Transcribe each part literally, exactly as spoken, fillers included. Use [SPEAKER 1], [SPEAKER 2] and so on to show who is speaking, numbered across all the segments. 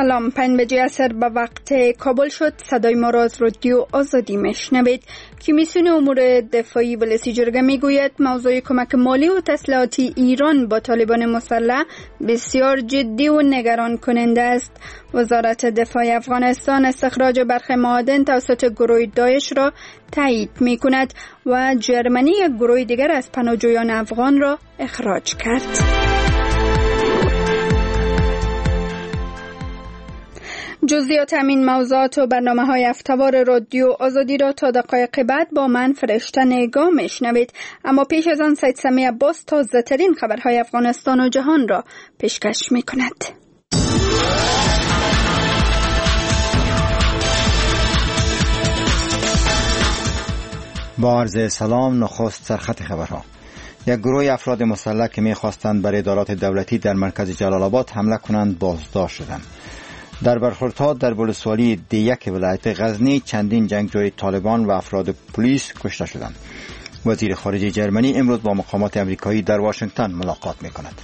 [SPEAKER 1] سلام، پنج بجه عصر به وقت کابل شد. صدای ما را از رادیو آزادی میشنوید. کمیسیون امور دفاعی ولسی جرگه میگوید موضوع کمک مالی و تسلیحاتی ایران با طالبان مسلح بسیار جدی و نگران کننده است. وزارت دفاع افغانستان استخراج برخی معادن توسط گروه داعش را تایید میکند و جرمنی یک گروه دیگر از پناهجویان افغان را اخراج کرد. جزئیات همین موضوعات و برنامه‌های هفته‌وار رادیو آزادی را تا دقایق بعد با من فرشته نگاه میشنوید. اما پیش از آن سید سمی عباس تازه ترین خبرهای افغانستان و جهان را پیشکش میکند.
[SPEAKER 2] با عرض سلام، نخست سرخط خبرها. یک گروه افراد مسلح که می‌خواستند بر ادارات دولتی در مرکز جلال آباد حمله کنند بازداشت شدند. در برخوردها در ولسوالی دی یک ولایت غزنی چندین جنگجوی طالبان و افراد پلیس کشته شدند. وزیر خارجه جرمنی امروز با مقامات امریکایی در واشنگتن ملاقات می‌کند.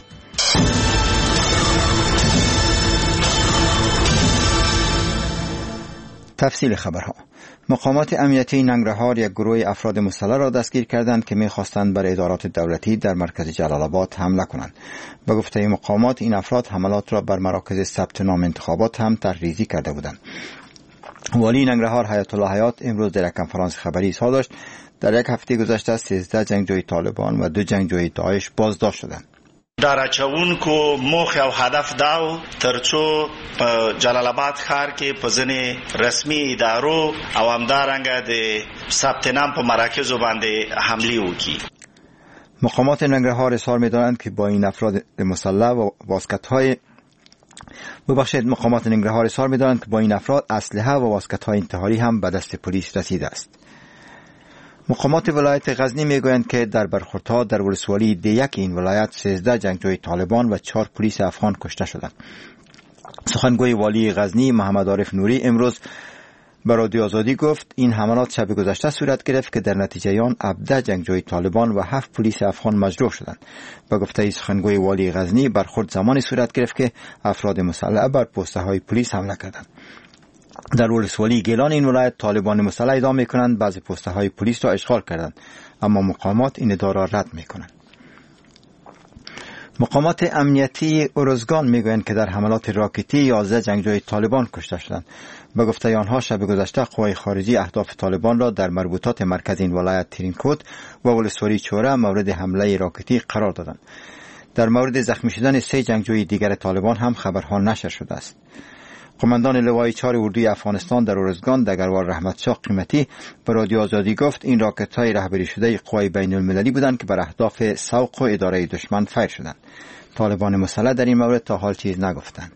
[SPEAKER 2] تفصیل خبرها. مقامات امنیتی ننگرهار یک گروه افراد مسلح را دستگیر کردند که می‌خواستند بر ادارات دولتی در مرکز جلال آباد حمله کنند. به گفته مقامات این افراد حملات را بر مراکز ثبت نام انتخابات هم طرحریزی کرده بودند. والی ننگرهار حیات الله حیات امروز در یک کنفرانس خبری اظهار داشت در یک هفته گذشته سیزده جنگجوی طالبان و دو جنگجوی داعش بازداشت شدند.
[SPEAKER 3] در اچونکو موخ او هدف داو ترڅو په جلال آباد ښار کې په ځنې رسمي ادارو او همدارنګه د ثبت نام په مراکزو باندې حمله وکړي.
[SPEAKER 2] مقامات ننگرهار اظهار می‌دارند که با این افراد مسلح و واسکت‌های ببخشید مقامات ننگرهار اظهار می‌دارند که با این افراد اسلحه و واسکت‌های انتحاری هم به دست پلیس رسیده است. مقامات ولایت غزنی میگویند که در برخوردها در ولسوالی دی یک این ولایت سیزده جنگجوی طالبان و چهار پلیس افغان کشته شدند. سخنگوی والی غزنی محمد عارف نوری امروز به رادیو آزادی گفت این حملات شب گذشته صورت گرفت که در نتیجه آن هفده جنگجوی طالبان و هفت پلیس افغان مجروح شدند. به گفته سخنگوی والی غزنی برخورد زمانی صورت گرفت که افراد مسلح بر پسته های پلیس حمله کردند. در ولسوالی گیلان این ولایت طالبان مسلح ادعا می‌کنند بعضی پسته های پلیس را اشغال کردند، اما مقامات این ادعا را رد می‌کنند. مقامات امنیتی ارزگان میگویند که در حملات راکتی یازده جنگجوی طالبان کشته شدند. به گفته آنها شب گذشته قوای خارجی اهداف طالبان را در مربوطات مرکز این ولایت ترینکوت و ولسوالی چوره مورد حمله راکتی قرار دادند. در مورد زخمی شدن سه جنگجوی دیگر طالبان هم خبرها نشر شده است. قماندان لوای چهار اردوی افغانستان در ارزگان دگروار رحمت شاه قیمتی به رادیو آزادی گفت این راکت‌های رهبری شده قوای بین المللی بودند که بر اهداف سوق و اداره دشمن فیر شدند. طالبان مسلح در این مورد تا حال چیز نگفتند.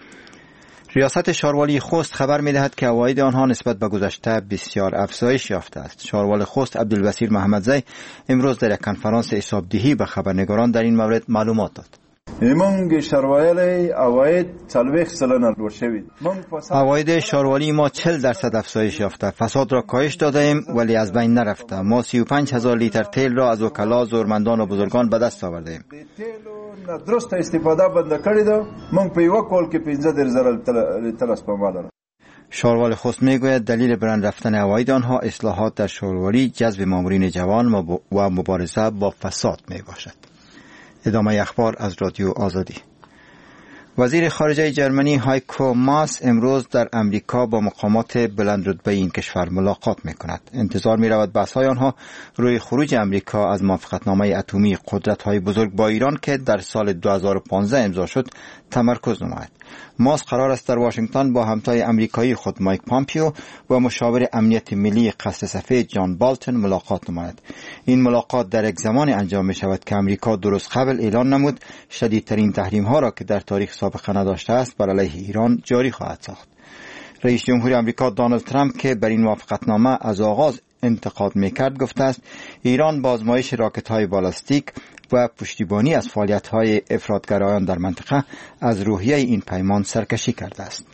[SPEAKER 2] ریاست شاروالی خوست خبر می‌دهد که عواید آنها نسبت به گذشته بسیار افزایش یافته است. شاروال خوست عبدالبصیر محمدزی امروز در یک کنفرانس حسابدهی به خبرنگاران در این مورد معلومات داد.
[SPEAKER 4] موږ شاروالی عواید څلوېښت سلنه لوړ شوي.
[SPEAKER 2] عواید شاروالی ما چهل درصد افزایش یافته. فساد را کاهش داده ایم ولی از بین نرفته. ما سی و پنج هزار لیتر تیل را از وکلا، زورمندان و بزرگان به دست آورده ایم.
[SPEAKER 4] درست استفاده بند کړې ده. موږ په یو کال کې پنځه دېرش زره لیتر سپما لرو.
[SPEAKER 2] شاروال خوست میگوید دلیل بلند رفتن عواید آنها اصلاحات در شاروالی، جذب مامورین جوان و مبارزه با فساد می باشد. ادامه اخبار از رادیو آزادی. وزیر خارجه جرمنی هایکو ماس امروز در امریکا با مقامات بلند رتبه این کشور ملاقات می کند. انتظار می رود بحث‌های آنها روی خروج امریکا از موافقتنامه اتمی قدرت‌های بزرگ با ایران که در سال دو هزار و پانزده امضا شد تمرکز نماید. ماس قرار است در واشنگتن با همتای امریکایی خود مایک پامپیو و مشاور امنیت ملی قصد سفید جان بالتون ملاقات نماید. این ملاقات در یک زمان انجام می شود که امریکا درست قبل اعلان نمود شدیدترین تحریم ها را که در تاریخ سابقه نداشته است بر علیه ایران جاری خواهد ساخت. رئیس جمهور آمریکا دونالد ترامپ که بر این موافقتنامه از آغاز انتقاد میکرد گفته است ایران با آزمایش راکت‌های بالستیک و پشتیبانی از فعالیت‌های افراطگرایان در منطقه از روحیه این پیمان سرکشی کرده است.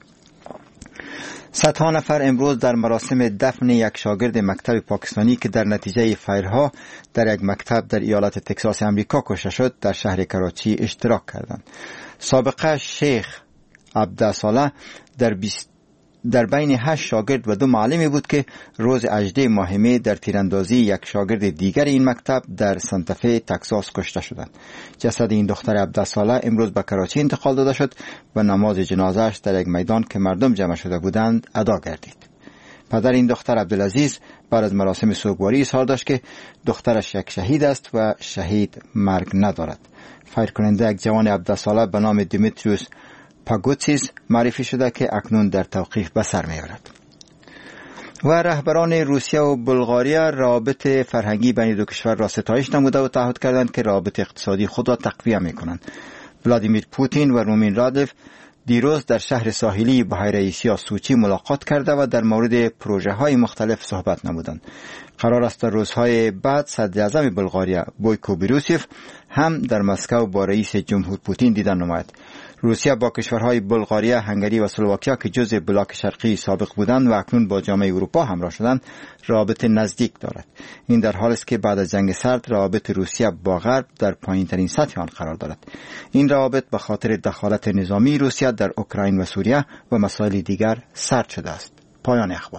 [SPEAKER 2] صدها نفر امروز در مراسم دفن یک شاگرد مکتب پاکستانی که در نتیجه فایرها در یک مکتب در ایالت تگزاس آمریکا کشته شد در شهر کراچی اشتراک کردند. سابقه شیخ عبدالصالح در بیست در بین هشت شاگرد و دو معلمی بود که روز هجدهم ماه می در تیراندازی یک شاگرد دیگر این مکتب در سانتافه تگزاس کشته شدند. جسد این دختر عبدالصالح امروز به کراچی انتقال داده شد و نماز جنازه‌اش در یک میدان که مردم جمع شده بودند ادا گردید. پدر این دختر عبدالعزیز بعد از مراسم سوگواری اظهار داشت که دخترش یک شهید است و شهید مرگ ندارد. فایر کننده یک جوان عبدالصالح به نام دیمیتریوس پاگوتسیس معرفی شده که اکنون در توقیف به سر می‌آورد. و رهبران روسیه و بلغاریا روابط فرهنگی بین دو کشور را ستایش نموده و تعهد کردند که روابط اقتصادی خود را تقویت می‌کنند. ولادیمیر پوتین و رومین رادف دیروز در شهر ساحلی بحیره ایسیا سوچی ملاقات کرده و در مورد پروژه‌های مختلف صحبت نمودند. قرار است در روزهای بعد صدر اعظم بلغاریا بویکو بروسیف هم در مسکو با رئیس جمهور پوتین دیدن نماید. روسیه با کشورهای بلغاریا، هنگری و اسلواکیا که جزء بلاک شرقی سابق بودند و اکنون با جامعه اروپا همراه شدند رابطه نزدیک دارد. این در حالی است که بعد از جنگ سرد روابط روسیه با غرب در پایین‌ترین سطح آن قرار دارد. این روابط به خاطر دخالت نظامی روسیه در اوکراین و سوریه و مسائل دیگر سرد شده است. پایان اخبار.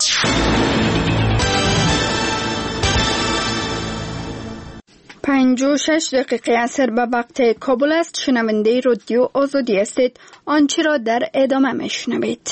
[SPEAKER 1] پنج و شش دقیقه عصر به وقت کابل است. شنونده رادیو آزادی هستید. آنچه را در ادامه میشنوید.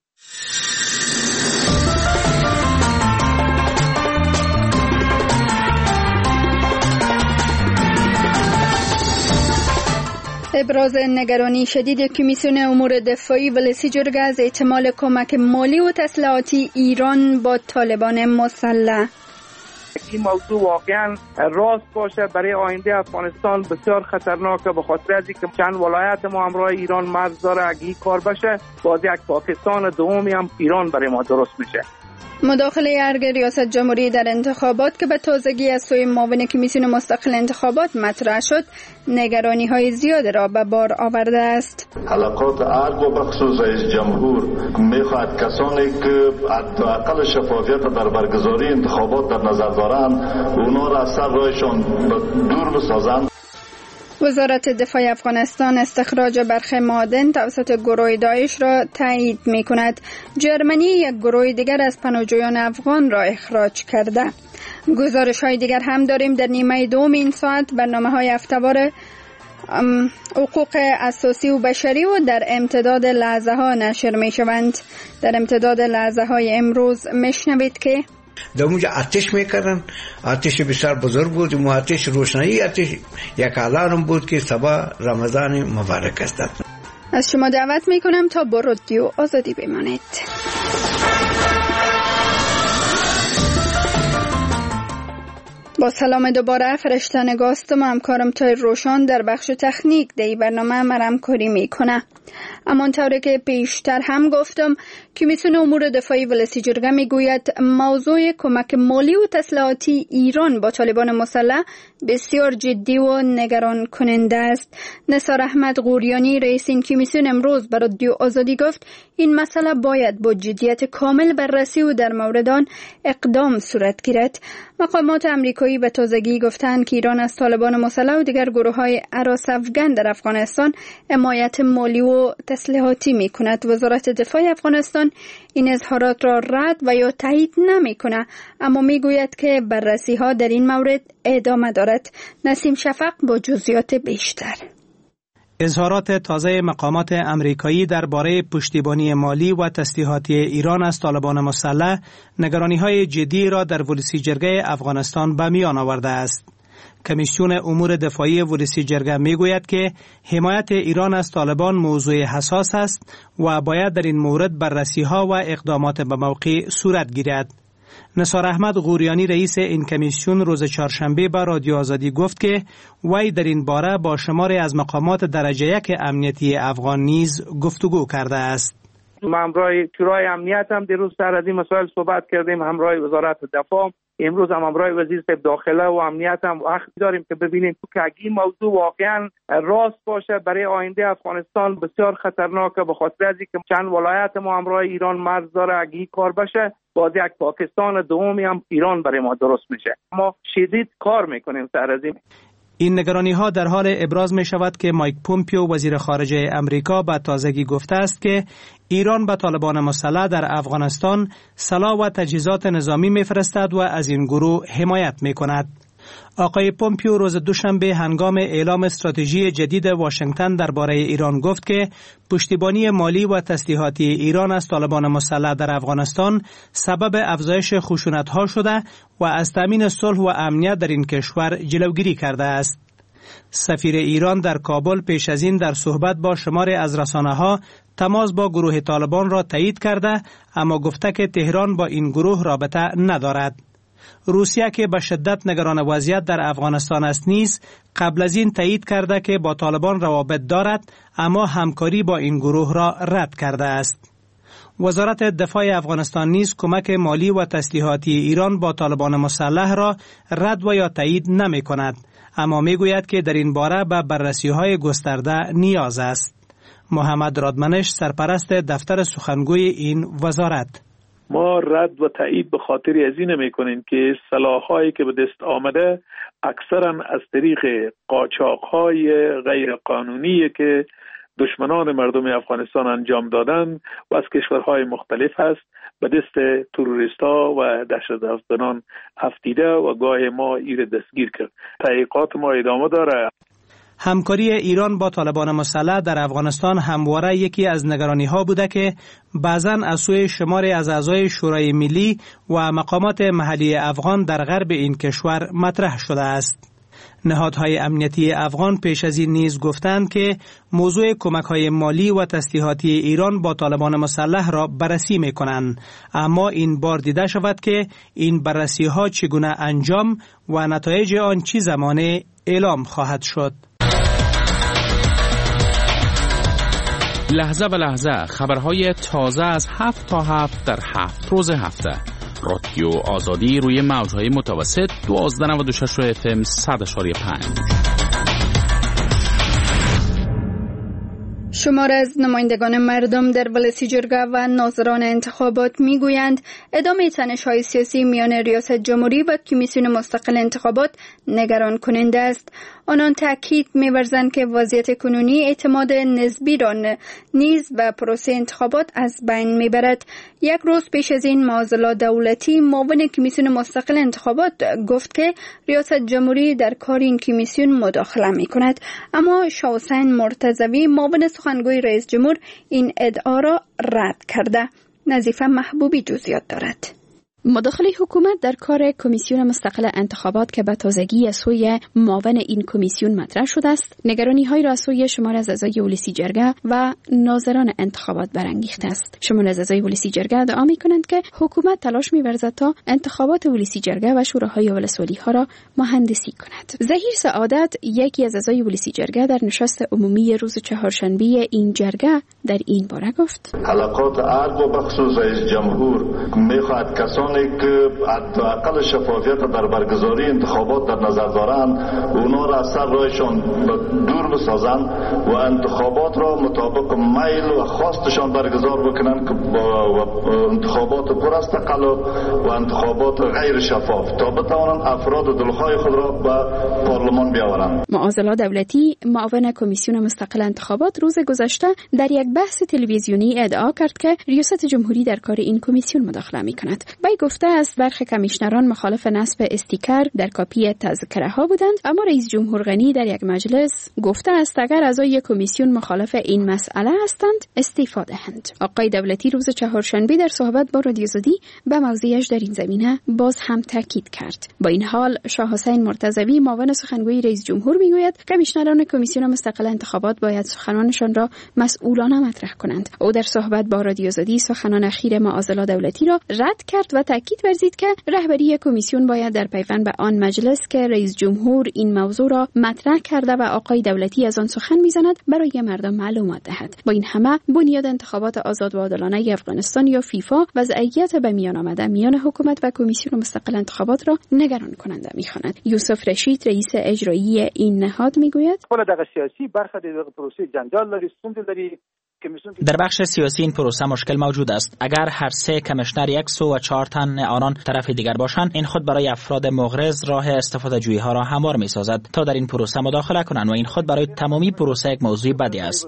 [SPEAKER 1] ابراز نگرانی شدید کمیسیون امور دفاعی ولسی جرگه از احتمال کمک مالی و تسلیحاتی ایران با طالبان مسلح.
[SPEAKER 5] این موضوع واقعا راست باشه برای آینده افغانستان بسیار خطرناکه، به خاطر از اینکه چند ولایت ما همراه ایران مرز داره. اگه این کار بشه باز یک پاکستان دومی هم ایران برای ما درست میشه.
[SPEAKER 1] مداخله ارگ ریاست جمهوری در انتخابات که به تازگی از سوی معاون کمیسیون مستقل انتخابات مطرح شد نگرانی های زیاد را به بار آورده است.
[SPEAKER 6] حلقات ارگ و بخصوص رئیس جمهور میخواهد کسانی که حداقل شفافیت در برگزاری انتخابات در نظر دارند اونا را از سر راهشان دور بسازند.
[SPEAKER 1] وزارت دفاع افغانستان استخراج برخی معادن توسط گروه داعش را تایید می کند. جرمنی یک گروه دیگر از پناهجویان افغان را اخراج کرده. گزارش های دیگر هم داریم. در نیمه دوم این ساعت برنامه های هفته‌وار حقوق اساسی و بشری و در امتداد لحظه ها نشر می شوند. در امتداد لحظه های امروز می شنوید که
[SPEAKER 7] در اونجا آتش میکردن، آتش بسیار بزرگ بود، اون آتش روشنایی آتش یک علارم بود که صبح رمضان مبارک است.
[SPEAKER 1] از شما دعوت میکنم تا با رادیو آزادی بمانید. با سلام دوباره فرشته نگاستم و همکارم تای روشان در بخش تکنیک دی برنامه مرم کاری میکنه. اما طوری که پیشتر هم گفتم کمیسیون امور دفاعی ولسی جرگه میگوید موضوع کمک مالی و تسلیحاتی ایران با طالبان مسلح بسیار جدی و نگران کننده است. نثار احمد غوریانی رئیس این کمیسیون امروز به رادیو آزادی گفت این مسئله باید با جدیت کامل بررسی و در مورد آن اقدام صورت گیرد. مقامات امریکایی به تازگی گفتند که ایران از طالبان مسلح و دیگر گروه‌های هراس افغان در افغانستان حمایت مالی و تسلیحاتی می‌کند. وزارت دفاع افغانستان این اظهارات را رد و یا تایید نمی‌کند، اما می‌گوید که بررسی‌ها در این مورد ادامه دارد. نسیم شفق با جزئیات بیشتر.
[SPEAKER 8] اظهارات تازه مقامات امریکایی درباره پشتیبانی مالی و تسلیحاتی ایران از طالبان مسلح نگرانی‌های جدی را در ولسی جرگه افغانستان به میان آورده است. کمیسیون امور دفاعی ولسی جرگه میگوید که حمایت ایران از طالبان موضوع حساس است و باید در این مورد بررسی‌ها و اقدامات به موقع صورت گیرد. نثار احمد غوریانی رئیس این کمیسیون روز چهارشنبه به رادیو آزادی گفت که وی در این باره با شماری از مقامات درجه یک امنیتی افغان نیز گفتگو کرده است.
[SPEAKER 5] ما همراه شورای امنیت هم دیروز سر از این مسائل صحبت کردیم، همراه وزارت دفاع، امروز هم همراه وزیر داخله و امنیت هم وقت داریم که ببینیم که اگه این موضوع واقعا راست باشه برای آینده افغانستان بسیار خطرناکه، به خاطر از اینکه چند ولایت ما همراه ایران مرز داره. اگه این کار بشه باز یک پاکستان دومی هم ایران برای ما درست میشه. ما شدید کار میکنیم سر از این.
[SPEAKER 8] این نگرانی ها در حال ابراز می شود که مایک پومپیو وزیر خارجه امریکا به تازگی گفته است که ایران به طالبان مسلح در افغانستان سلاح و تجهیزات نظامی می فرستد و از این گروه حمایت می کند. آقای پومپیو روز دوشنبه هنگام اعلام استراتژی جدید واشنگتن درباره ایران گفت که پشتیبانی مالی و تسلیحاتی ایران از طالبان مسلح در افغانستان سبب افزایش خشونت‌ها شده و از تامین صلح و امنیت در این کشور جلوگیری کرده است. سفیر ایران در کابل پیش از این در صحبت با شماری از رسانه‌ها تماس با گروه طالبان را تایید کرده، اما گفته که تهران با این گروه رابطه ندارد. روسیه که به شدت نگران وضعیت در افغانستان است نیز قبل از این تایید کرده که با طالبان روابط دارد، اما همکاری با این گروه را رد کرده است. وزارت دفاع افغانستان نیز کمک مالی و تسلیحاتی ایران با طالبان مسلح را رد و یا تایید نمی کند، اما می گوید که در این باره به بررسی های گسترده نیاز است. محمد رادمنش سرپرست دفتر سخنگوی این وزارت:
[SPEAKER 9] ما رد و تایید به خاطر از این میکنیم که سلاح‌هایی که به دست آمده اکثرا از طریق قاچاق‌های غیر قانونی که دشمنان مردم افغانستان انجام دادن و از کشورهای مختلف هست به دست تروریست‌ها و دهشت‌افکنان افتیده و گاه ما ایر دستگیر کرد. تحقیقات ما ادامه داره.
[SPEAKER 8] همکاری ایران با طالبان مسلح در افغانستان همواره یکی از نگرانی‌ها بوده که بعضاً از سوی شماری از اعضای شورای ملی و مقامات محلی افغان در غرب این کشور مطرح شده است. نهادهای امنیتی افغان پیش از این نیز گفتند که موضوع کمک‌های مالی و تسلیحاتی ایران با طالبان مسلح را بررسی می‌کنند، اما این بار دیده شود که این بررسی‌ها چگونه انجام و نتایج آن چه زمانه اعلام خواهد شد.
[SPEAKER 10] لحظه به لحظه خبرهای تازه از هفت تا هفت در هفت روز هفته. رادیو آزادی روی موجهای متوسط دوازده نود و شش اف ام صد اشاری پنج.
[SPEAKER 1] شمار از نمایندگان مردم در ولسی جرگه و ناظران انتخابات میگویند ادامه تنش‌های سیاسی میان ریاست جمهوری و کمیسیون مستقل انتخابات نگران کننده است. آنان تاکید می‌ورزند که وضعیت کنونی اعتماد نسبی را نیز به پروسه انتخابات از بین میبرد. یک روز پیش از این معضل دولتی معاون کمیسیون مستقل انتخابات گفت که ریاست جمهوری در کار این کمیسیون مداخله می‌کند، اما شاه حسین مرتضوی معاون سخنگوی رئیس جمهور این ادعا را رد کرده. نظیفه محبوبی جزئیات دارد.
[SPEAKER 11] مداخله حکومت در کار کمیسیون مستقل انتخابات که به تازگی از سوی معاون این کمیسیون مطرح شده است، نگرانی‌هایی را از سوی شمار از اعضای ولسی جرگه و ناظران انتخابات برانگیخته است. شمار از اعضای ولسی جرگه ادعا می‌کنند که حکومت تلاش می‌ورزد تا انتخابات ولسی جرگه و شوراهای ولسوالی‌ها را مهندسی کند. ظهیر سعادت، یکی از اعضای ولسی جرگه، در نشست عمومی روز چهارشنبه این جرگه در این باره گفت:
[SPEAKER 6] حلقات عرض و بخصوص رئیس جمهور می‌خواهد کسانی که حداقل شفافیت در برگزاری انتخابات در نظر دارند اونا را از سر راهشان دور بسازند و انتخابات را مطابق میل و خواستشان برگزار بکنند که با انتخابات پر از تقلب و انتخابات غیر شفاف تا بتوانند افراد دلخواه خود را به پارلمان بیاورند.
[SPEAKER 11] معاذالله دولتی، معاون کمیسیون مستقل انتخابات، روز گذشته در یک بحث تلویزیونی ادعا کرد که ریاست جمهوری در کار این کمیسیون مداخله می‌کند. گفته است برخی کمیشنران مخالف نصب استیکر در کاپی تذکره ها بودند، اما رئیس جمهور غنی در یک مجلس گفته است اگر اعضای کمیسیون مخالف این مسئله هستند استعفا دهند. آقای دولتی روز چهارشنبه در صحبت با رادیو آزادی به موضوعش در این زمینه باز هم تاکید کرد. با این حال شاه حسین مرتضوی، معاون سخنگوی رئیس جمهور، میگوید کمیشنران کمیسیون مستقل انتخابات باید سخنانشان را مسئولانه مطرح کنند. او در صحبت با رادیو آزادی سخنان اخیر معاذالله دولتی را رد کرد و تاکید ورزید که رهبری کمیسیون باید در پیوند به آن مجلس که رئیس جمهور این موضوع را مطرح کرده و آقای دولتی از آن سخن میزند برای مردم معلومات دهد. با این همه بنیاد انتخابات آزاد و عادلانه افغانستان یا فیفا وضعیت به میان آمده میان حکومت و کمیسیون مستقل انتخابات را نگران کننده میخواند. یوسف رشید، رئیس اجرایی این نهاد، میگوید:
[SPEAKER 12] خود دغه سیاسی برخه د پروسې جنجال لري، ستونزې لري در بخش سیاسی این پروسه مشکل موجود است. اگر هر سه کمیشنر یک سو و چهار تن آنان طرف دیگر باشند، این خود برای افراد مغرض راه استفاده جویی ها را هموار می سازد تا در این پروسه مداخله کنند و این خود برای تمامی پروسه یک موضوع بدی است.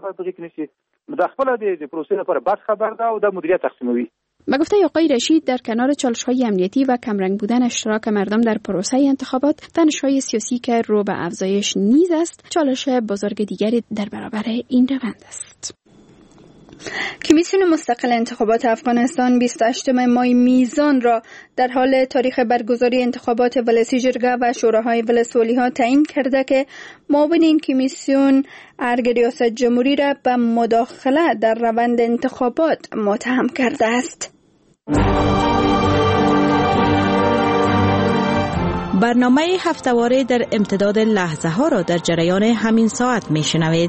[SPEAKER 11] به گفته آقای رشید، در کنار چالش‌های امنیتی و کمرنگ بودن اشتراک مردم در پروسه انتخابات، تنش‌های سیاسی که رو به افزایش نیز است، چالش بزرگ دیگری در برابر این روند است.
[SPEAKER 1] کمیسیون مستقل انتخابات افغانستان بیست و هشتم ماه میزان را در حال تاریخ برگزاری انتخابات ولسی جرگه و شوراهای ولسوالی‌ها تعیین کرده که معاون این کمیسیون ارگ ریاست جمهوری را به مداخله در روند انتخابات متهم کرده است.
[SPEAKER 13] برنامه هفته‌واره در امتداد لحظه ها را در جریان همین ساعت میشنوید.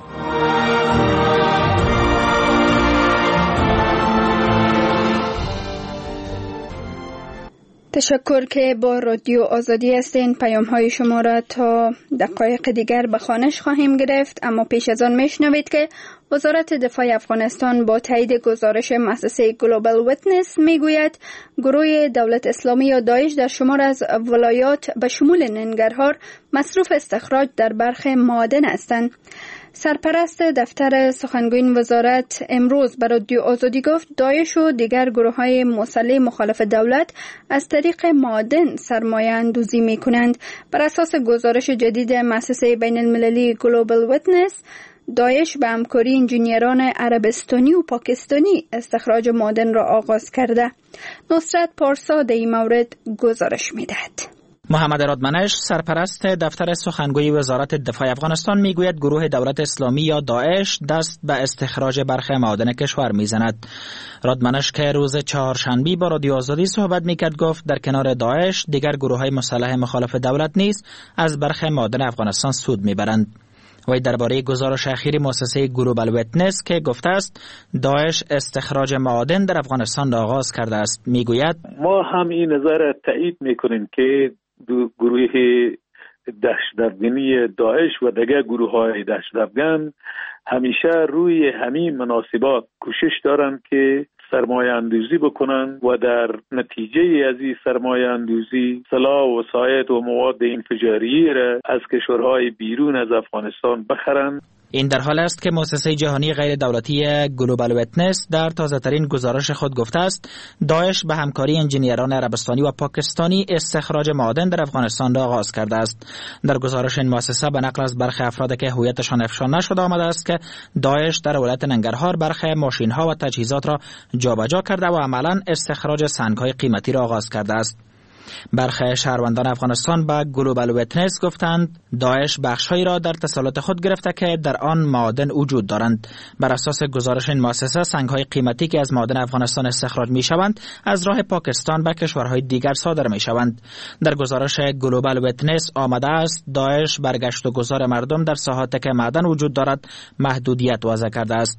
[SPEAKER 1] تشکر که با رادیو آزادی هستین. پیام های شما را تا دقایق دیگر به خوانش خواهیم گرفت، اما پیش از آن میشنوید که وزارت دفاع افغانستان با تایید گزارش مؤسسه گلوبال ویتنس میگوید گروه دولت اسلامی یا داعش در شمار از ولایات به شمول ننگرهار مصروف استخراج در برخی معادن هستند. سرپرست دفتر سخنگوی وزارت امروز به رادیو آزادی گفت داعش و دیگر گروه‌های مسلح مخالف دولت از طریق معادن سرمایه اندوزی می کنند. بر اساس گزارش جدید مؤسسه بین المللی گلوبال ویتنس، داعش به همکاری انجینیران عربستانی و پاکستانی استخراج معادن را آغاز کرده. نصرت پارسا در این مورد گزارش می‌دهد.
[SPEAKER 12] محمد رادمنش، سرپرست دفتر سخنگوی وزارت دفاع افغانستان، میگوید گروه دولت اسلامی یا داعش دست به استخراج برخی معادن کشور میزند. رادمنش که روز چهارشنبه با رادیو آزادی صحبت میکرد گفت در کنار داعش دیگر گروه‌های مسلح مخالف دولت نیز از برخی معادن افغانستان سود میبرند. وی درباره گزارش اخیر مؤسسه گلوبال ویتنس که گفته است داعش استخراج معادن در افغانستان را آغاز کرده است میگوید
[SPEAKER 9] ما هم این نظر را تایید میکنیم که دو گروه دهشت‌افغانی داعش و دیگر گروه‌های دهشت‌افغان همیشه روی همین مناسبات کوشش دارند که سرمایه اندوزی بکنند و در نتیجه از این سرمایه اندوزی سلاح و وسایط و مواد انفجاری را از کشورهای بیرون از افغانستان بخرند.
[SPEAKER 12] این در حال است که مؤسسه جهانی غیر دولتی گلوبال ویتنس در تازه ترین گزارش خود گفته است داعش به همکاری انجینیران عربستانی و پاکستانی استخراج معادن در افغانستان را آغاز کرده است. در گزارش این مؤسسه به نقل از برخی افراد که هویتشان افشا نشده آمده است که داعش در ولایت ننگرهار برخی ماشین‌ها و تجهیزات را جابجا کرده و عملاً استخراج سنگ‌های قیمتی را آغاز کرده است. برخی شهروندان افغانستان به گلوبال ویتنس گفتند داعش بخش‌هایی را در تسلط خود گرفته که در آن معادن وجود دارند. بر اساس گزارش این مؤسسه سنگ‌های قیمتی که از معادن افغانستان استخراج می‌شوند از راه پاکستان به کشورهای دیگر صادر می‌شوند. در گزارش گلوبال ویتنس آمده است داعش برگشت و گذار مردم در ساحاتی که معدن وجود دارد محدودیت وضع کرده است.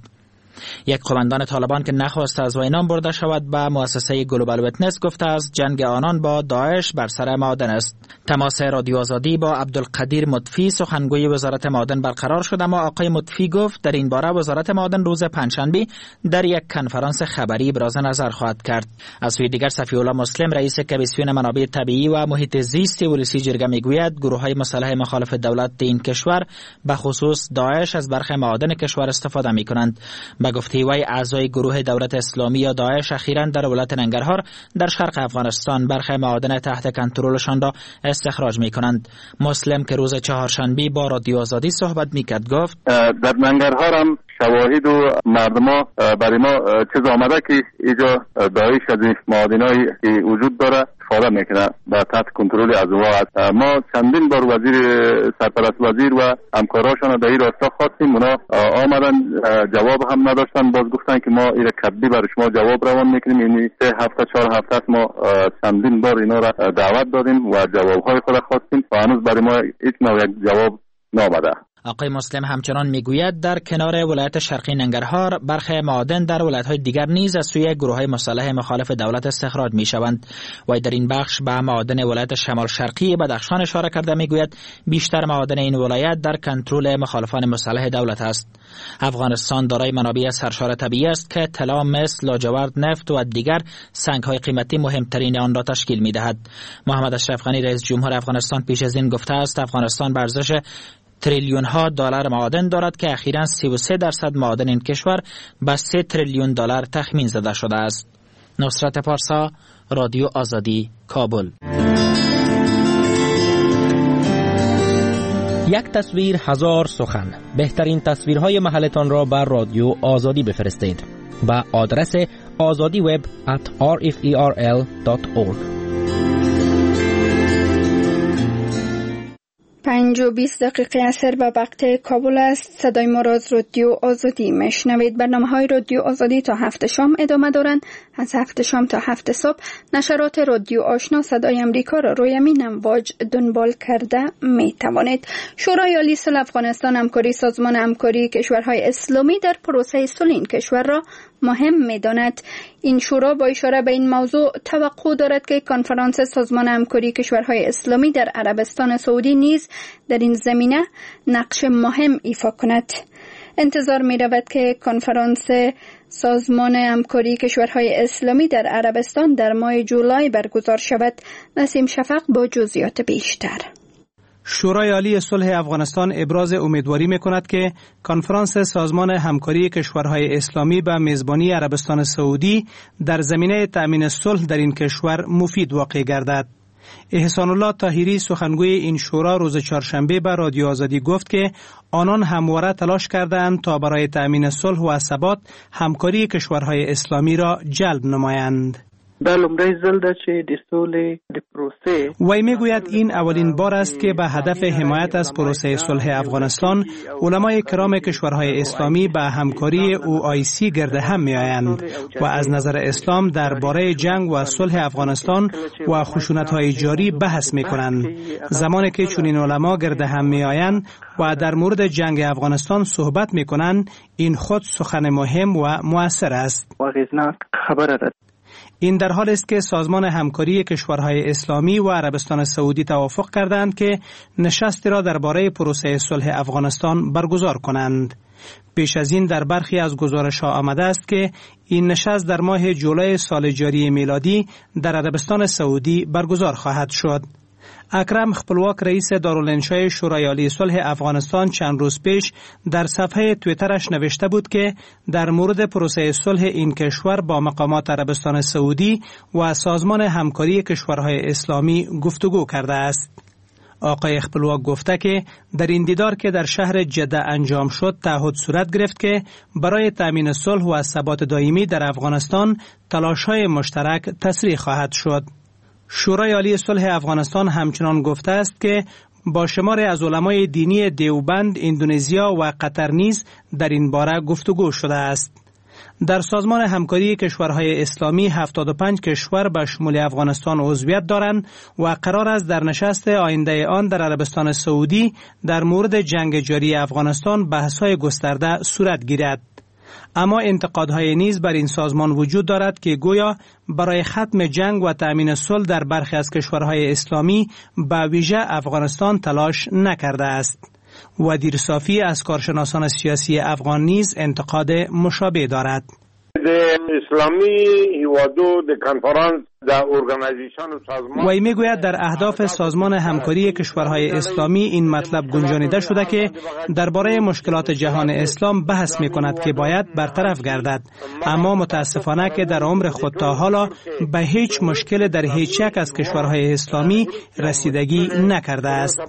[SPEAKER 12] یک قماندان طالبان که نخواست از وی نام برده شود به مؤسسه گلوبال ویتنس گفته است جنگ آنان با داعش بر سر معادن است. تماس رادیو آزادی با عبدالقدیر مطفی سخنگوی وزارت معادن برقرار شد، اما آقای مطفی گفت در این باره وزارت معادن روز پنجشنبه در یک کنفرانس خبری ابراز نظر خواهد کرد. از سوی دیگر صفی الله مسلم رئیس کمیسیون منابع طبیعی و محیط زیست ولسی جرگه میگوید گروه‌های مسلح مخالف دولت این کشور به خصوص داعش از برخی معادن کشور استفاده می‌کنند. به گفته وی اعضای گروه دولت اسلامی یا داعش اخیراً در ولایت ننگرهار در شرق افغانستان برخی معادن تحت کنترلشان را استخراج می‌کنند. مسلم که روز چهارشنبه با رادیو آزادی صحبت می‌کرد گفت
[SPEAKER 6] در ننگرهار هم شواهد و مردما برای ما چیز آمده که اینجا داعش از معادنایی که وجود داره استفاده میکنه و تحت کنترل از او است. ما چندین بار وزیر سرپرست وزیر و همکاراشان در این راستا خواستیم، اونا آمدن جواب هم نداشتن، باز گفتن که ما این کتبی برای شما جواب روان میکنیم. یعنی سه هفته چهار هفته ما چندین بار اینا را دعوت دادیم و جوابهای خود خواستیم و هنوز برای ما هیچ نوع یک جواب نامده.
[SPEAKER 12] آقای مسلم همچنان میگوید در کنار ولایت شرقی ننگرهار برخی معادن در ولایت‌های دیگر نیز از سوی گروه‌های مسلح مخالف دولت استخراج می‌شوند. و در این بخش به معادن ولایت شمال شرقی بدخشان اشاره کرده میگوید بیشتر معادن این ولایت در کنترل مخالفان مسلح دولت است. افغانستان دارای منابع سرشار طبیعی است که طلا، مس، لاجورد، نفت و دیگر سنگ‌های قیمتی مهمترین آن را تشکیل می‌دهد. محمد اشرف غنی رئیس جمهور افغانستان پیش از این گفته است افغانستان به ارزش تریلیون ها دلار معادن دارد که اخیراً سی و سه درصد معادن این کشور به سه تریلیون دلار تخمین زده شده است. نصرت پارسا، رادیو آزادی، کابل.
[SPEAKER 14] یک تصویر هزار سخن. بهترین تصویرهای محلتان را بر رادیو آزادی بفرستید با آدرس آزادی وب ات آر اف ای آر ال دات اورگ.
[SPEAKER 1] پنج و بیست دقیقه اثر به وقت کابل است. صدای ما را از رادیو آزادی میشنوید. برنامه های رادیو آزادی تا هفت شام ادامه دارند. از هفت شام تا هفت صبح نشرات رادیو آشنا صدای امریکا را روی همین امواج دنبال کرده می توانید. شورای عالی صلح افغانستان همکاری سازمان همکاری کشورهای اسلامی در پروسه صلح این کشور را مهم می داند. این شورا با اشاره به این موضوع توقع دارد که کنفرانس سازمان همکاری کشورهای اسلامی در عربستان سعودی نیز در این زمینه نقش مهم ایفا کند. انتظار می رود که کنفرانس سازمان همکاری کشورهای اسلامی در عربستان در ماه جولای برگزار شود. نسیم شفق با جزئیات بیشتر.
[SPEAKER 8] شورای عالی صلح افغانستان ابراز امیدواری می‌کند که کنفرانس سازمان همکاری کشورهای اسلامی به میزبانی عربستان سعودی در زمینه تأمین صلح در این کشور مفید واقع گردد. احسان الله طاهری سخنگوی این شورا روز چهارشنبه به رادیو آزادی گفت که آنان همواره تلاش کردند تا برای تأمین صلح و ثبات همکاری کشورهای اسلامی را جلب نمایند. وی میگوید این اولین بار است که به هدف حمایت از پروسه صلح افغانستان علمای کرام کشورهای اسلامی به همکاری او آی سی گرد هم می آیند و از نظر اسلام درباره جنگ و صلح افغانستان و خشونت‌های جاری بحث می کنند. زمانی که چنین علما گرد هم می آیند و در مورد جنگ افغانستان صحبت می کنند، این خود سخن مهم و مؤثر است. این در حال است که سازمان همکاری کشورهای اسلامی و عربستان سعودی توافق کردند که نشستی را درباره پروسه صلح افغانستان برگزار کنند. پیش از این در برخی از گزارش‌ها آمده است که این نشست در ماه جولای سال جاری میلادی در عربستان سعودی برگزار خواهد شد. اکرم خپلواک رئیس دارالانشای شورای عالی صلح افغانستان چند روز پیش در صفحه توییترش نوشته بود که در مورد پروسه صلح این کشور با مقامات عربستان سعودی و سازمان همکاری کشورهای اسلامی گفتگو کرده است. آقای خپلواک گفته که در این دیدار که در شهر جده انجام شد تعهد صورت گرفت که برای تأمین صلح و ثبات دائمی در افغانستان تلاش‌های مشترک تسریع خواهد شد. شورای عالی صلح افغانستان همچنان گفته است که با شماری از علمای دینی دیوبند، اندونزیا و قطر نیز در این باره گفتگو شده است. در سازمان همکاری کشورهای اسلامی هفتاد و پنج کشور به شمول افغانستان عضویت دارند و قرار است در نشست آینده آن در عربستان سعودی در مورد جنگ جاری افغانستان بحث‌های گسترده صورت گیرد. اما انتقادهای نیز بر این سازمان وجود دارد که گویا برای ختم جنگ و تأمین صلح در برخی از کشورهای اسلامی به ویژه افغانستان تلاش نکرده است. ودیر صافی از کارشناسان سیاسی افغان نیز انتقاد مشابه دارد.
[SPEAKER 15] اسلامی هیوادو د کنفرانس د ارگانیزیشن سازمان
[SPEAKER 8] وی میگوید در اهداف سازمان همکاری کشورهای اسلامی این مطلب گنجانیده شده که درباره مشکلات جهان اسلام بحث میکند که باید برطرف گردد، اما متاسفانه که در عمر خود تا حالا به هیچ مشکل در هیچ یک از کشورهای اسلامی رسیدگی نکرده است.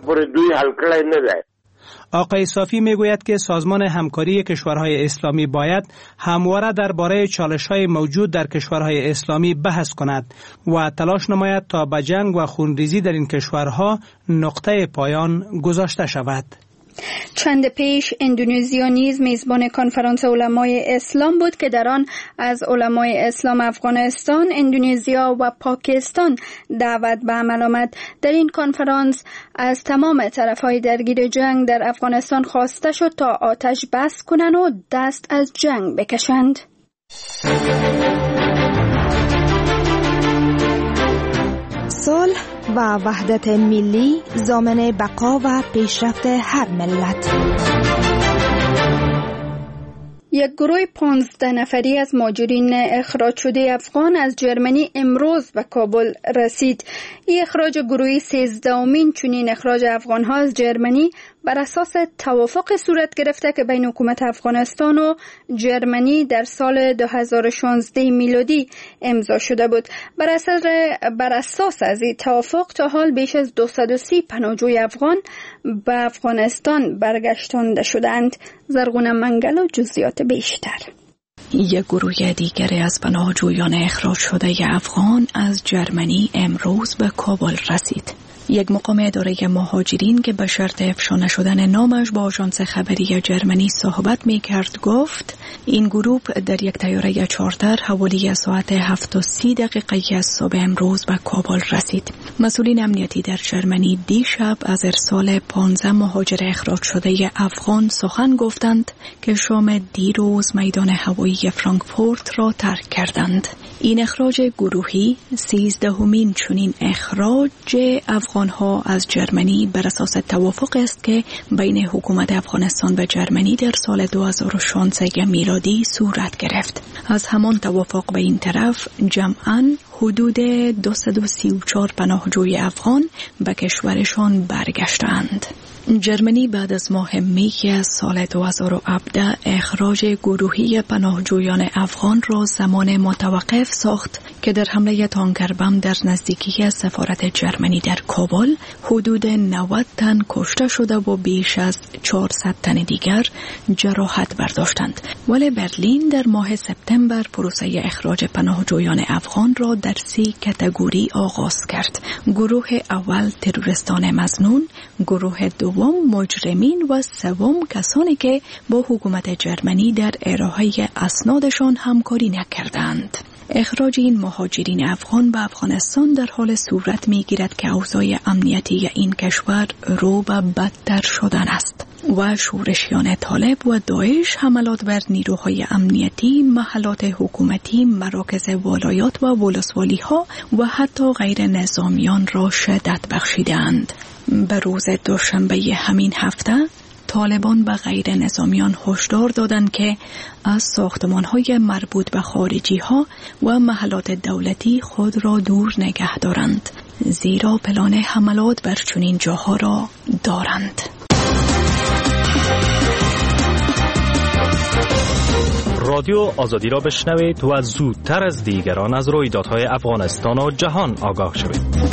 [SPEAKER 8] آقای صافی میگوید که سازمان همکاری کشورهای اسلامی باید همواره درباره چالش‌های موجود در کشورهای اسلامی بحث کند و تلاش نماید تا به جنگ و خونریزی در این کشورها نقطه پایان گذاشته شود.
[SPEAKER 1] چند پیش اندونزیا نیز میزبان کنفرانس علمای اسلام بود که در آن از علمای اسلام افغانستان، اندونزیا و پاکستان دعوت به عمل آمد. در این کنفرانس از تمام طرفهای درگیر جنگ در افغانستان خواسته شد تا آتش بس کنند و دست از جنگ بکشند.
[SPEAKER 13] صلح و وحدت ملی ضامن بقا و پیشرفت هر ملت.
[SPEAKER 1] یک گروه پانزده نفری از مهاجرین اخراج شده افغان از جرمنی امروز به کابل رسید. این اخراج گروهی سیزدهمین چنین اخراج افغان‌ها از جرمنی بر اساس توافق صورت گرفته که بین حکومت افغانستان و جرمنی در سال دو هزار و شانزده میلادی امضا شده بود. بر اساس بر اساس از این توافق تا حال بیش از دویست و سی پناهجوی افغان به افغانستان برگشتانده شدند. زرغونه منگل و جزئیات بیشتر.
[SPEAKER 16] یک گروه دیگری از پناهجویان اخراج شده افغان از جرمنی امروز به کابل رسید. یک مقام اداره مهاجرین که به شرط افشا نشدن نامش با آژانس خبری جرمنی صحبت می کرد گفت این گروه در یک طیاره چارتر حوالی ساعت هفت و سی دقیقه از صبح امروز به کابل رسید. مسئولین امنیتی در جرمنی دیشب از ارسال پانزده مهاجر اخراج شده افغان سخن گفتند که شام دیروز میدان هوایی فرانکفورت را ترک کردند. این اخراج گروهی سیزدهمین چنین اخراج افغان‌ها از جرمنی بر اساس توافق است که بین حکومت افغانستان و جرمنی در سال دو هزار و شانزده میلادی صورت گرفت. از همان توافق به این طرف جمعاً حدود دویست و سی و چهار پناهجوی افغان به کشورشان برگشتند. جرمنی بعد از ماه می سال دو هزار و هفده اخراج گروهی پناهجویان افغان را زمان متوقف ساخت که در حمله تانکر بم در نزدیکی سفارت جرمنی در کابل حدود نود تن کشته شده و بیش از چهارصد تن دیگر جراحت برداشتند. ولی برلین در ماه سپتامبر پروسه اخراج پناهجویان افغان را در سی کاتگوری آغاز کرد. گروه اول تروریستان مظنون، گروه دوم مجرمین و سوم کسانی که با حکومت جرمنی در ارائه اسنادشان همکاری نکردند. اخراج این مهاجرین افغان به افغانستان در حال صورت می‌گیرد که اوضاع امنیتی این کشور رو به بدتر شدن است و شورشیان طالب و داعش حملات بر نیروهای امنیتی، محلات حکومتی، مراکز ولایات و ولسوالی‌ها و حتی غیر نظامیان را شدت بخشیدند. به روز دوشنبه همین هفته طالبان به غیر نظامیان هشدار دادند که از ساختمان‌های مربوط به خارجی‌ها و محلات دولتی خود را دور نگه دارند، زیرا پلان حملات بر چنین جاها را دارند.
[SPEAKER 14] رادیو آزادی را بشنوید و زودتر از دیگران از رویدادهای افغانستان و جهان آگاه شوید.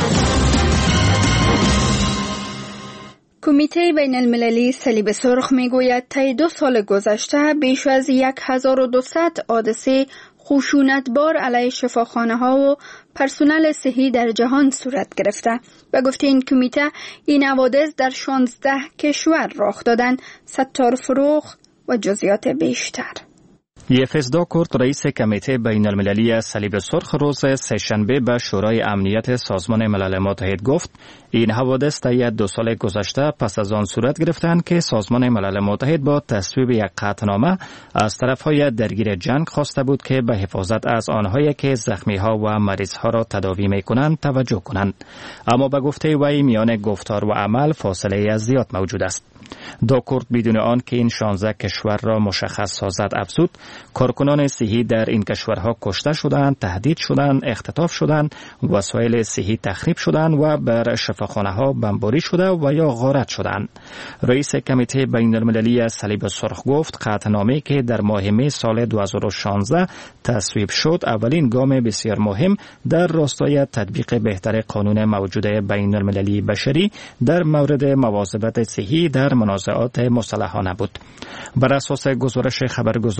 [SPEAKER 1] کمیته بین المللی صلیب سرخ میگوید طی دو سال گذشته بیش از یک هزار و دویست حادثه خشونتبار علیه شفاخانه ها و پرسنل صحی در جهان صورت گرفته. به گفته این کمیته این حوادث در شانزده کشور رخ دادند. ستار فروخ و جزئیات بیشتر.
[SPEAKER 14] یفزدا کرد رئیس کمیته بین المللی صلیب سرخ روز سه‌شنبه به شورای امنیت سازمان ملل متحد گفت این حوادث طی دو سال گذشته پس از آن صورت گرفتند که سازمان ملل متحد با تصویب یک قطعنامه از طرفهای درگیر جنگ خواسته بود که به حفاظت از آنهایی که زخمی‌ها و مریض‌ها را تداوی می‌کنند توجه کنند، اما به گفته وی میان گفتار و عمل فاصله از زیاد موجود است. داکورد بدون آن که این شانزده کشور را مشخص سازد افزود کارکنان صحی در این کشورها کشته شدند، تهدید شدند، اختطاف شدند، وسایل صحی تخریب شدند و بر شفاخانه‌ها بمباری شده و یا غارت شدند. رئیس کمیته بین المللی صلیب سرخ گفت قطعنامه‌ای که در ماه می سال دو هزار و شانزده تصویب شد اولین گام بسیار مهم در راستای تطبیق بهتر قانون موجود بین المللی بشری در مورد مواظبت صحی در منازعات مسلحانه بود. بر اساس گزارش خبرگزاری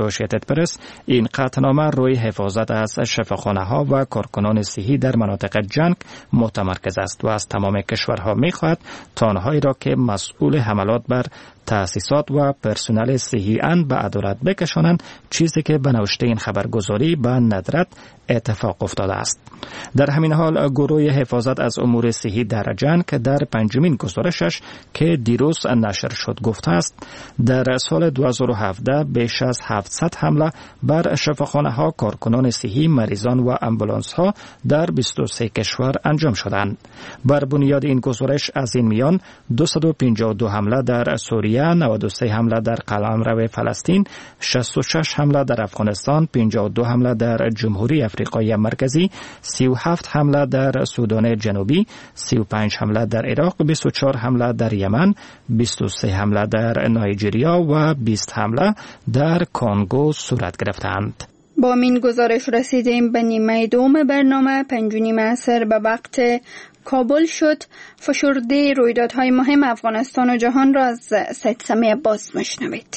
[SPEAKER 14] اسوسییتد پرس این قطعنامه روی حفاظت از شفاخانه ها و کارکنان صحی در مناطق جنگ متمرکز است و از تمام کشورها می‌خواهد تا آنهایی را که مسئول حملات بر تأسیسات و پرسنل صحی اند به عدالت بکشانند، چیزی که به نوشته این خبرگزاری به ندرت اتفاق افتاده است. در همین حال گروه حفاظت از امور صحی در جنگ در پنجمین گزارشش که دیروز نشر شد گفته است در سال دو هزار و هفده بیش از هفتصد حمله بر شفاخانه ها، کارکنان صحی، مریضان و امبولانس ها در بیست و سه کشور انجام شدند. بر بنیاد این گزارش از این میان دویست و پنجاه و دو حمله در سوریه، نود و سه حمله در قلمرو فلسطین، شصت و شش حمله در افغانستان، پنجاه و دو حمله در جمهوری افریقای مرکزی، سی و هفت حمله در سودان جنوبی، سی و پنج حمله در عراق، بیست و چهار حمله در یمن، بیست و سه حمله در نایجریا و بیست حمله در کنگو صورت گرفتند.
[SPEAKER 1] با این گزارش رسیدیم به نیمه دوم برنامه. پنج و نیم عصر به وقت کابل شد. فشرده رویدادهای مهم افغانستان و جهان را از سید سمی عباس مشنوید.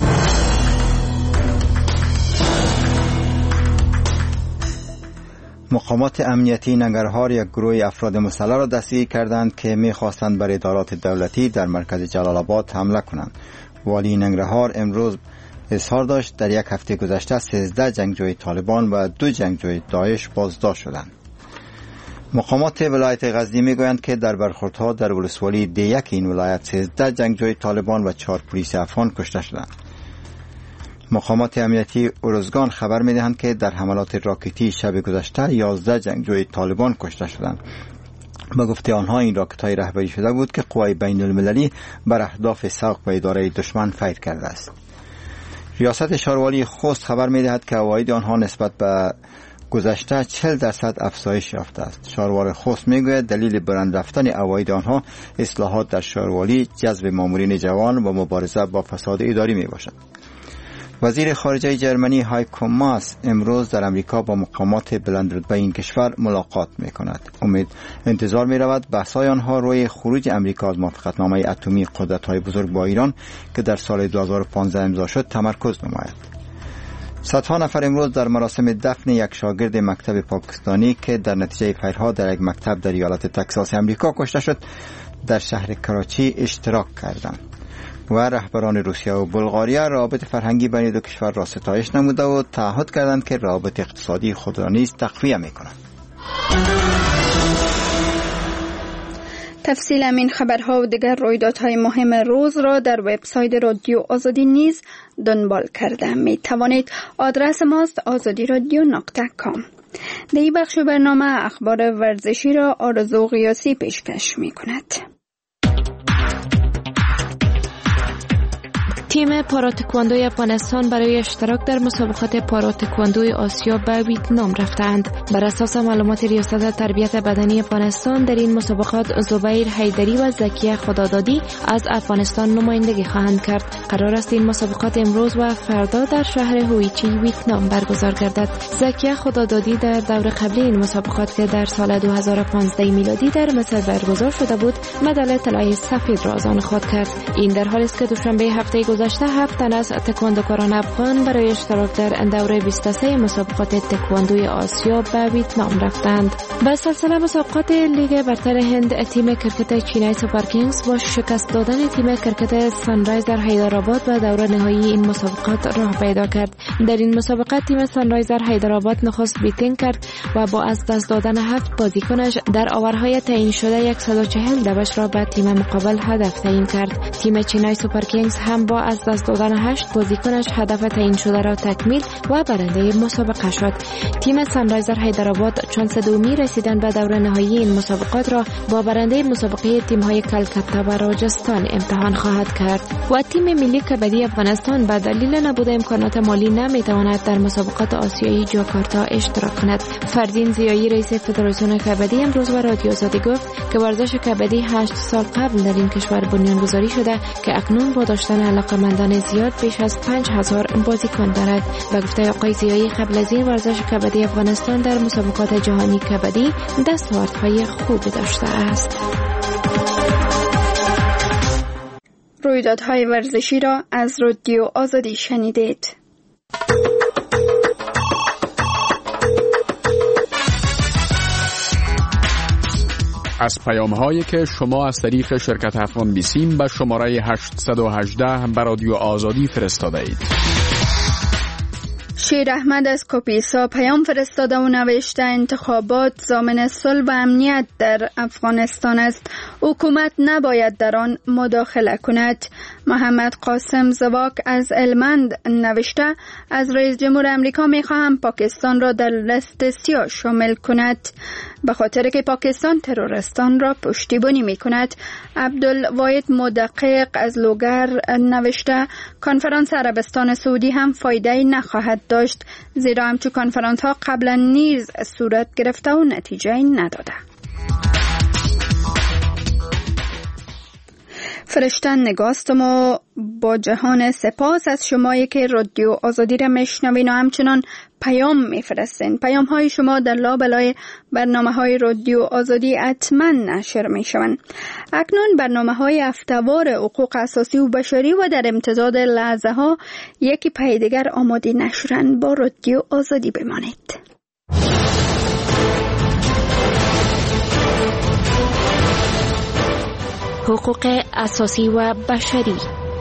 [SPEAKER 2] مقامات امنیتی ننگرهار یک گروه افراد مسلح را دستگیر کردند که می‌خواستند بر ادارات دولتی در مرکز جلال آباد حمله کنند. والی ننگرهار امروز اظهار داشت در یک هفته گذشته سیزده جنگجوی طالبان و دو جنگجوی داعش بازداشت شدند. مقامات ولایت غزنی میگویند که در برخوردها در ولسوالی دیک این ولایت سیزده جنگجوی طالبان و چهار پلیس افغان کشته شدند. مقامات امنیتی ارزگان خبر میدهند که در حملات راکتی شب گذشته یازده جنگجوی طالبان کشته شدند. به گفته آنها این راکت‌های رهبری شده بود که قوای بین المللی بر اهداف سوق به اداره دشمن فیر کرده است. ریاست شاروالی خوست خبر میدهد که عواید آنها نسبت به گذشته چهل درصد افزایش یافته است. شاروار خوست میگوید دلیل بلند رفتن عواید آنها اصلاحات در شاروالی، جذب مامورین جوان و مبارزه با فساد اداری می باشد. وزیر خارجه جرمنی هایکو ماس امروز در امریکا با مقامات بلندرتبه این کشور ملاقات می کند. امید انتظار می رود بحث‌های آنها روی خروج امریکا از موافقتنامه اتمی قدرت‌های بزرگ با ایران که در سال دو هزار و پانزده امضا شد تمرکز نماید. صدها نفر امروز در مراسم دفن یک شاگرد مکتب پاکستانی که در نتیجه فیرها در یک مکتب در ایالت تگزاس امریکا کشته شد در شهر کراچی اشتراک کردند. و رهبران روسیه و بلغاریا روابط فرهنگی بین دو کشور را ستایش نموده و تعهد کردند که روابط اقتصادی خود را نیز تقویت می‌کنند.
[SPEAKER 1] تفصیل این خبرها و دیگر رویدادهای مهم روز را در وبسایت رادیو آزادی نیز دنبال کرده می توانید. آدرس ماست آزادی رادیو نقطه کام. در این بخش برنامه اخبار ورزشی را آرزو قیاسی پیشکش می کند.
[SPEAKER 17] تیم پاراتکواندوی افغانستان برای اشتراک در مسابقات پاراتکواندوی آسیا به ویتنام رفتند. بر اساس معلومات ریاست تربیت بدنی افغانستان در این مسابقات زبیر حیدری و زکیه خدادادی از افغانستان نمایندگی خواهند کرد. قرار است این مسابقات امروز و فردا در شهر هویچی ویتنام برگزار گردد. زکیه خدادادی در دور قبلی این مسابقات که در سال دو هزار و پانزده میلادی در مصر برگزار شده بود مدال طلای سفید را از آن خود کرد. این در حالی است که دوشنبه هفته گذشته هفت تن از تکواندوکاران افغان برای اشتراک در دوره بیست و سه مسابقات تکواندوی آسیا به ویتنام رفتند. به سلسله مسابقات لیگ برتر هند تیم کرکت چینی سوپر کینگز با شکست دادن تیم کرکت سانرایزر حیدرآباد به دور نهایی این مسابقات راه پیدا کرد. در این مسابقات تیم سانرایزر حیدرآباد نخست بیتینگ کرد و با از دست دادن هفت بازیکنش در آورهای تعیین شده صد و چهل دوش را به تیم مقابل هدف تعیین کرد. تیم چینی سوپر کینگز هم با از دست دادن هشت بازیکنش هدف تعیین شده را تکمیل و برنده مسابقه شد. تیم سانرایزر حیدرآباد چانس دومی رسیدن به دور نهایی این مسابقات را با برنده مسابقه تیم‌های کلکتا و راجستان امتحان خواهد کرد. و تیم ملی کبدی افغانستان به دلیل نبود امکانات مالی نمی‌تواند در مسابقات آسیایی جاکارتا اشتراک کند. فردین زیایی رئیس فدراسیون کبدی امروز به رادیو آزادی گفت که ورزش کبدی هشت سال قبل در این کشور بنیانگذاری شده که اکنون با داشتن علاقه‌مندان زیاد بیش از پنج هزار بازیکن دارد. و گفته آقای زیایی قبل از این ورزش کبدی افغانستان در مسابقات جهانی کبدی دستاوردهای خوبی داشته است.
[SPEAKER 1] رویدادهای ورزشی را از رادیو آزادی شنیدید.
[SPEAKER 10] از پیام هایی که شما از طریق شرکت افغان بیسیم به شماره هشت یک هشت به رادیو آزادی فرستاده اید.
[SPEAKER 1] شیر احمد از کاپیسا پیام فرستاده و نوشته انتخابات ضامن صلح و امنیت در افغانستان است. حکومت نباید در آن مداخله کند. محمد قاسم زواک از المند نوشته از رئیس جمهور امریکا می خواهم پاکستان را در لیست سیاه شامل کند به خاطر که پاکستان تروریستان را پشتیبانی می کند. عبدالواحد مدقق از لوگر نوشته کنفرانس عربستان سعودی هم فایده نخواهد داشت زیرا همچون کنفرانس ها قبلا نیز صورت گرفته و نتیجه نداده. فرشتن نگاستم و با جهان سپاس از شمایی که رادیو آزادی را میشنوین و همچنان پیام میفرستین. پیام های شما در لابلای برنامه های رادیو آزادی حتما نشر میشوند. اکنون برنامه های هفته‌وار حقوق اساسی و بشری و در امتداد لحظه ها یکی پی دیگر آماده نشرن. با رادیو آزادی بمانید.
[SPEAKER 17] حقوق اساسی و بشری.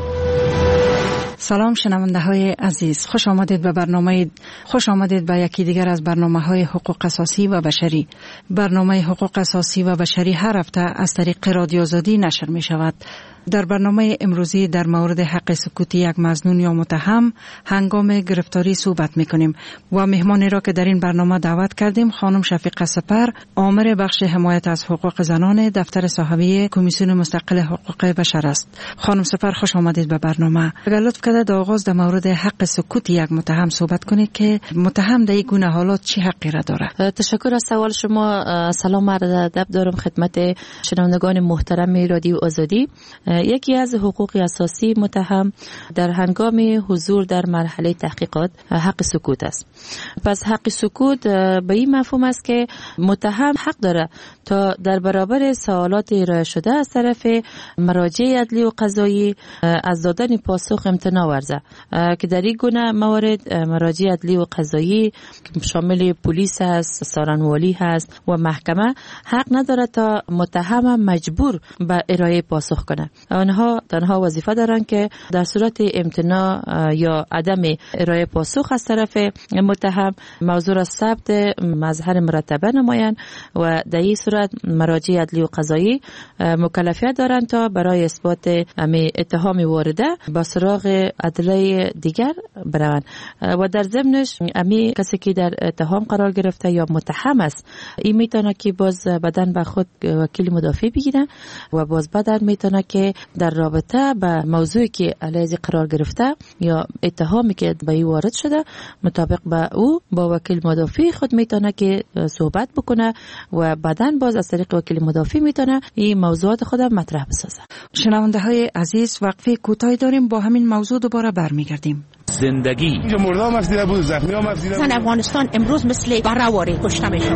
[SPEAKER 18] سلام شنونده های عزیز، خوش آمدید به برنامه خوش آمدید به یکی دیگر از برنامه های حقوق اساسی و بشری. برنامه حقوق اساسی و بشری هر هفته از طریق رادیو آزادی نشر می شود. در برنامه امروزی در مورد حق سکوت یک مظنون یا متهم هنگام گرفتاری صحبت می‌کنیم و مهمانی را که در این برنامه دعوت کردیم خانم شفیقه سپر، آمر بخش حمایت از حقوق زنان دفتر صاحبی کمیسیون مستقل حقوق بشر است. خانم سپر خوش آمدید به برنامه. اگر لطف کنید در آغاز در مورد حق سکوت یک متهم صحبت کنید که متهم در این گونه حالات چه حقی را دارد؟
[SPEAKER 19] تشکر از سوال شما. سلام عرض ادب دارم خدمت شنوندگان محترم رادیو آزادی. یکی از حقوق اساسی متهم در هنگام حضور در مرحله تحقیقات حق سکوت است. پس حق سکوت به این مفهوم است که متهم حق داره تا در برابر سوالات ارائه شده از طرف مراجع عدلی و قضایی از دادن پاسخ امتناع ورزه که در این گونه موارد مراجع عدلی و قضایی که شامل پلیس است، سارنوالی هست و محکمه حق نداره تا متهم مجبور به ارائه پاسخ کنه. آنها تنها وظیفه دارند که در صورت امتناع یا عدم ارائه پاسخ از طرف متهم موضوع را ثبت مظهر مرتبه نمایند و در این صورت مراجع عدلی و قضایی مکلفیت دارند تا برای اثبات اتهام وارده به سراغ ادله دیگر بروند و در ضمنش امی کسی که در اتهام قرار گرفته یا متهم است این میتونه که باز بدن به خود وکیل مدافع بگیره و باز بدن میتونه که در رابطه به موضوعی که علیه قرار گرفته یا اتهامی که به این وارد شده مطابق به او با وکیل مدافع خود میتونه که صحبت بکنه و بعداً باز از طریق وکیل مدافع میتونه این موضوعات خود مطرح بسازه.
[SPEAKER 18] شنونده های عزیز، وقفه کوتاهی داریم، با همین موضوع دوباره برمیگردیم.
[SPEAKER 10] زندگی
[SPEAKER 20] اینجا مردم از دیده بود، زخمی هم از دیده بود.
[SPEAKER 21] زن افغانستان امروز مثل برهواری کشته میشه.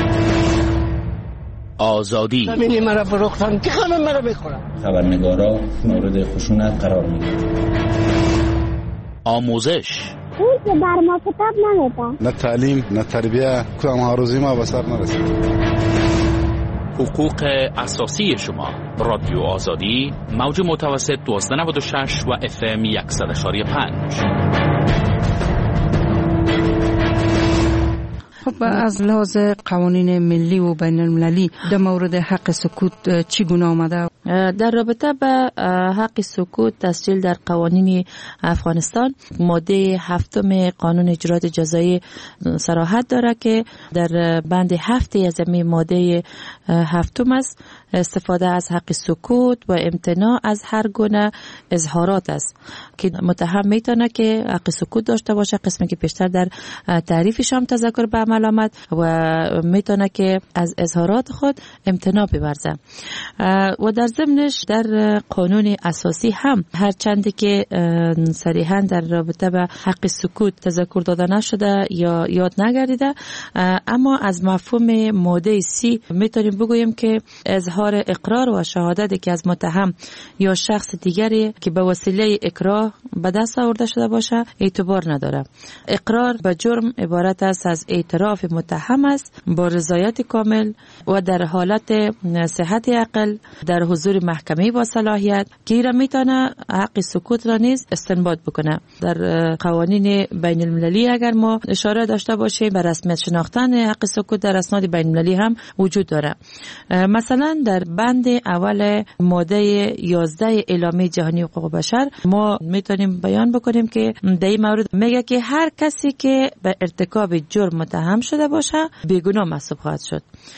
[SPEAKER 10] آزادی
[SPEAKER 21] ببینی مرا فروختن که همه مرا بخورن.
[SPEAKER 22] خبرنگارا مورد خشونت قرار میگیرن.
[SPEAKER 10] آموزش
[SPEAKER 23] اون که بر ما کتاب نمیده.
[SPEAKER 20] نه تعلیم نه تربیه، کدام هاروزی ما به سر نرسید.
[SPEAKER 10] حقوق اساسی شما. رادیو آزادی موج متوسط دوازده نود و شش و اف ام صد و پنج.
[SPEAKER 18] خب از لحاظ قوانین ملی و بین المللی در مورد حق سکوت چگونه آمده؟
[SPEAKER 19] در رابطه به حق سکوت تسجیل در قوانین افغانستان ماده هفتم قانون اجرات جزایی صراحت داره که در بند هفتی از این ماده هفتم است استفاده از حق سکوت و امتناع از هر گونه اظهارات است که متهم میتونه که حق سکوت داشته باشه، قسمی که پیشتر در تعریفش هم تذکر به عمل آمد و میتونه که از اظهارات خود امتناع بورزه. و در ضمنش در قانون اساسی هم هرچند که صریحا در رابطه به حق سکوت تذکر داده نشده یا یاد نگردیده، اما از مفهوم ماده سی میتونیم بگوییم که اظهار اقرار و شهادتی که از متهم یا شخص دیگری که به وسیله اکراه به دست آورده شده باشه اعتبار نداره. اقرار به جرم عبارت است از اعتراف اعتراف متهم است با رضایت کامل و در حالت صحت عقل در حضور محکمه با صلاحیت که را میتونه حق سکوت را نیز استنباط بکنه. در قوانین بین المللی اگر ما اشاره داشته باشیم به رسمیت شناختن حق سکوت در اسناد بین المللی هم وجود داره. مثلا در بند اول ماده یازده اعلامیه جهانی حقوق بشر ما میتونیم بیان بکنیم که در این مورد میگه که هر کسی که به ارتکاب جرم متهم شده باشه بیگناه محسوب خواهد شد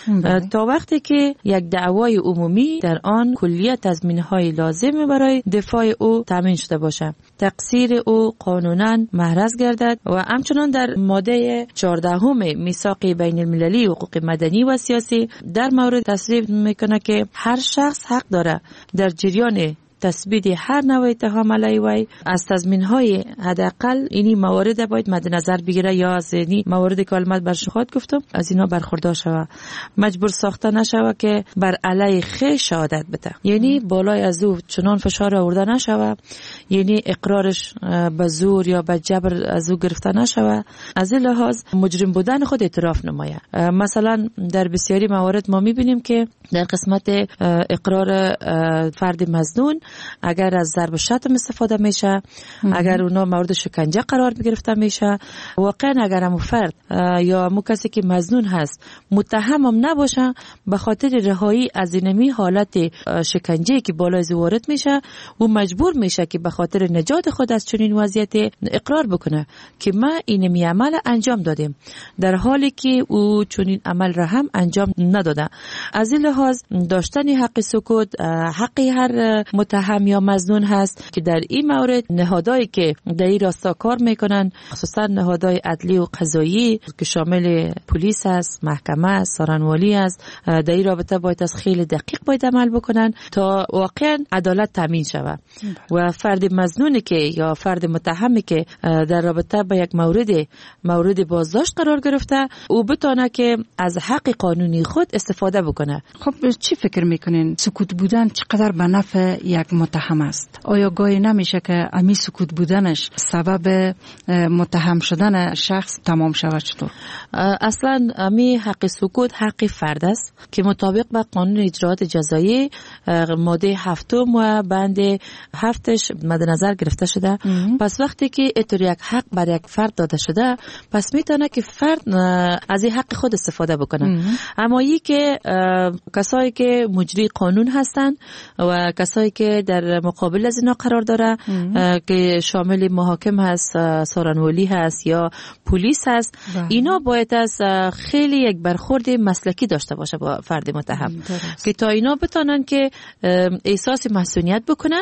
[SPEAKER 19] تا وقتی که یک دعوای عمومی در آن کلیه تضمین‌های لازم برای دفاع او تامین شده باشه، تقصیر او قانونا محرز گردد. و همچنان در ماده چهاردهم میثاق بین المللی حقوق مدنی و سیاسی در مورد تصریح میکنه که هر شخص حق داره در جریان تثبیت هر نوع اتهام علیه وی از تضمین‌های حداقل اینی موارد باید مد نظر بگیره یا از اینی موارد که علمت برش خود گفتم از اینا برخوردار شوه، مجبور ساخته نشوه که بر علیه خویش شهادت بده، یعنی بالای از او چنان فشار آورده نشوه، یعنی اقرارش به زور یا به جبر از او گرفته نشوه، از این لحاظ مجرم بودن خود اعتراف نمایه. مثلا در بسیاری موارد ما میبینیم که در قسمت اقرار فرد مظنون اگر از ضرب و شتم استفاده میشه، اگر اونا مورد شکنجه قرار گرفته میشه، واقعا اگر همون فرد یا همون کسی که مظنون هست متهم هم نباشه به خاطر رهایی از اینمی حالت شکنجه که بالای از وارد میشه او مجبور میشه که به خاطر نجات خود از چنین وضعیت اقرار بکنه که ما اینمی عمل انجام دادیم در حالی که او چنین عمل را هم انجام نداده. از این لحاظ داشتن حق سکوت حق هر متهم یا مظنون هست که در این مورد نهادهایی که در این راستا کار میکنن خصوصا نهادهای عدلی و قضایی که شامل پلیس است، محکمه است، سارنوالی است، در این رابطه باید از خیلی دقیق باید عمل بکنن تا واقعا عدالت تامین شود و فرد مظنونی که یا فرد متهمی که در رابطه با یک مورد مورد بازداشت قرار گرفته او بتونه که از حق قانونی خود استفاده بکنه.
[SPEAKER 18] خب چی فکر میکنین سکوت بودن چقدر به نفع یک متهم است؟ آیا گاهی نمیشه که امی سکوت بودنش سبب متهم شدن شخص تمام شود؟ چطور؟
[SPEAKER 19] اصلا امی حق سکوت حق فرد است که مطابق با قانون اجراات جزایی ماده هفتم و بند هفتش مد نظر گرفته شده. پس وقتی که اینطور یک حق بر یک فرد داده شده پس میتونه که فرد از این حق خود استفاده بکنه. اما ای که کسایی که مجری قانون هستن و کسایی که در مقابل از اینا قرار داره که شامل محاکم هست، سارنوالی هست یا پلیس هست، اینا باید از خیلی یک برخورد مسلکی داشته باشه با فرد متهم که تا اینا بتونن که احساس مسئولیت بکنن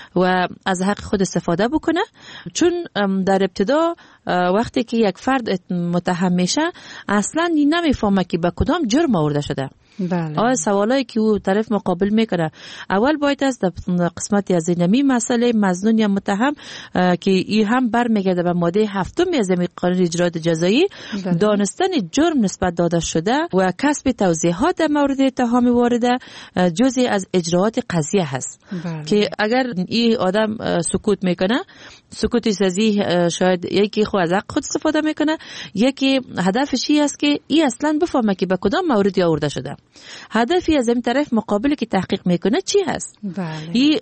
[SPEAKER 19] و از حق خود استفاده بکنه. چون در ابتدا وقتی که یک فرد متهم میشه اصلا نمیفهمه که به کدام جرم آورده شده. بله. آیا سوالایی که او طرف مقابل میکنه اول باید از قسمتی از اینمی مسئله مظنون یا متهم که این هم برمیگرده به ماده هفتم از قانون اجراات جزایی دانستن جرم نسبت داده شده و کسب توضیحات در مورد اتهام وارده جزئی از اجراات قضیه هست. بله. که اگر این آدم سکوت میکنه سکوتی سازی شاید یکی خود از حق خود استفاده میکنه، یکی هدفش این است که این اصلا بفهمه که به کدام موردی آورده شده، هدفی از این طرف مقابل که تحقیق میکنه چی هست. بله. این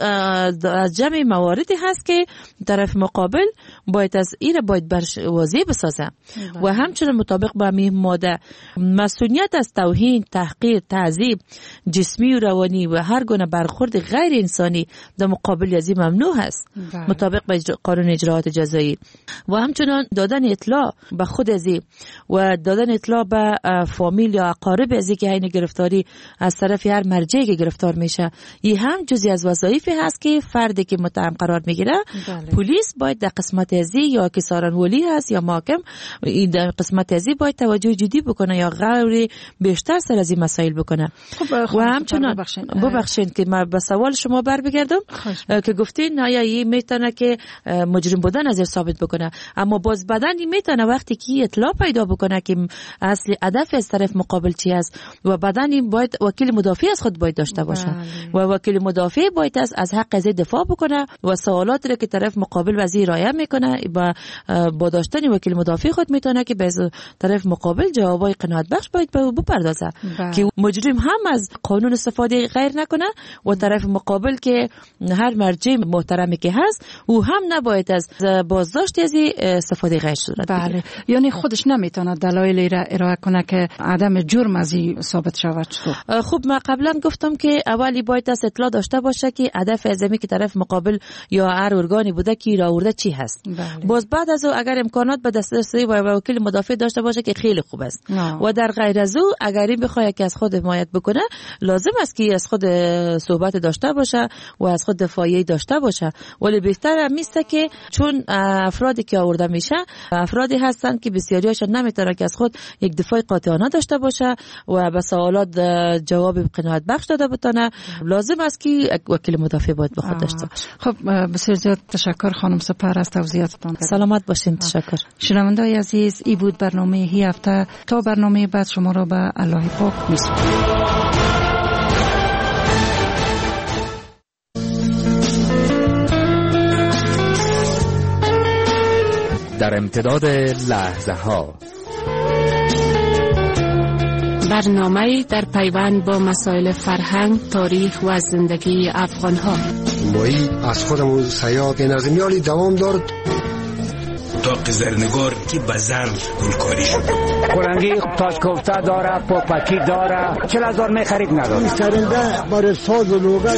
[SPEAKER 19] از جمع مواردی هست که طرف مقابل باید از این باید برش واضح بسازه. بله. و همچنین مطابق با همین ماده مسئولیت از توهین، تحقیر، تعذیب جسمی و روانی و هر گونه برخورد غیر انسانی در مقابل از این ممنوع هست. بله. مطابق با قانون اجراات جزایی. و همچنین دادن اطلاع به خود از این و دادن اطلاع به فامیل یا اقارب از که این گرفتاری از طرف هر مرجعی که گرفتار میشه این هم جزئی از وظایفی هست که فردی که متهم قرار میگیره. بله. پلیس باید در قسمت ازی یا که سارنوالی هست یا محاکم این در قسمت ازی باید توجه جدی بکنه یا غور بیشتر سر از این مسائل بکنه. خب و همچنین ببخشید که من به سوال شما بر بگردم که گفتین آیا این میتونه که مجرم بودن از ثابت بکنه، اما باز بدن میتونه وقتی که اطلاع پیدا بکنه که اصلی هدف از طرف مقابل چی است و بدن زمانی باید وکیل مدافع از خود باید داشته باشه و وکیل مدافع باید از از حق قضیه دفاع بکنه و سوالاتی را که طرف مقابل وزیر رایه میکنه با با داشتن وکیل مدافع خود میتونه که به طرف مقابل جوابای قناعت بخش باید بپردازه که مجرم هم از قانون استفاده غیر نکنه و طرف مقابل که هر مرجع محترمی که هست او هم نباید از بازداشت از استفاده غیر صورت بگیره.
[SPEAKER 18] بله، یعنی خودش نمیتونه دلایلی را ارائه کنه که عدم جرم از این ثابت شود.
[SPEAKER 19] خب ما قبلا گفتم که اولی باید از اطلاع داشته باشه که هدف ازمی که طرف مقابل یا هر ارگانی بوده که را آورده چی هست. بله. باز بعد از او اگر امکانات به دسترسی و وکیل مدافع داشته باشه که خیلی خوب است. نه. و در غیر از او اگر این بخواد که از خود حمایت بکنه لازم است که از خود صحبت داشته باشه و از خود دفاعی داشته باشه. ولی بهتر میست که چون افرادی که آورده میشه افرادی هستن که بسیاریاشون نمیتونه که از خود یک دفاع قاطعانه داشته باشه و به سوالات جواب قناعت بخش داده بتونه، لازم است که وکیل مدافع باید به خود داشته باشه.
[SPEAKER 18] خب بسیار زیاد تشکر خانم سپر از توضیحاتتان.
[SPEAKER 19] سلامت باشین. تشکر.
[SPEAKER 18] شنونده‌های عزیز، این بود برنامه هی هفته. تا برنامه بعد شما را به الله پاک می‌سپارم.
[SPEAKER 3] در امتداد لحظه ها
[SPEAKER 4] برنامه در پیوند با مسائل فرهنگ، تاریخ و زندگی افغان ها.
[SPEAKER 7] مایی از خودمون سیاد نظمیالی دوام دارد
[SPEAKER 24] تا قزرنگار که بزر گلکاری شد.
[SPEAKER 25] کلنگی تاج کوفته داره، پاپکی داره، چل هزار می خرید نداره.
[SPEAKER 7] سرنده برای ساز و لوگن.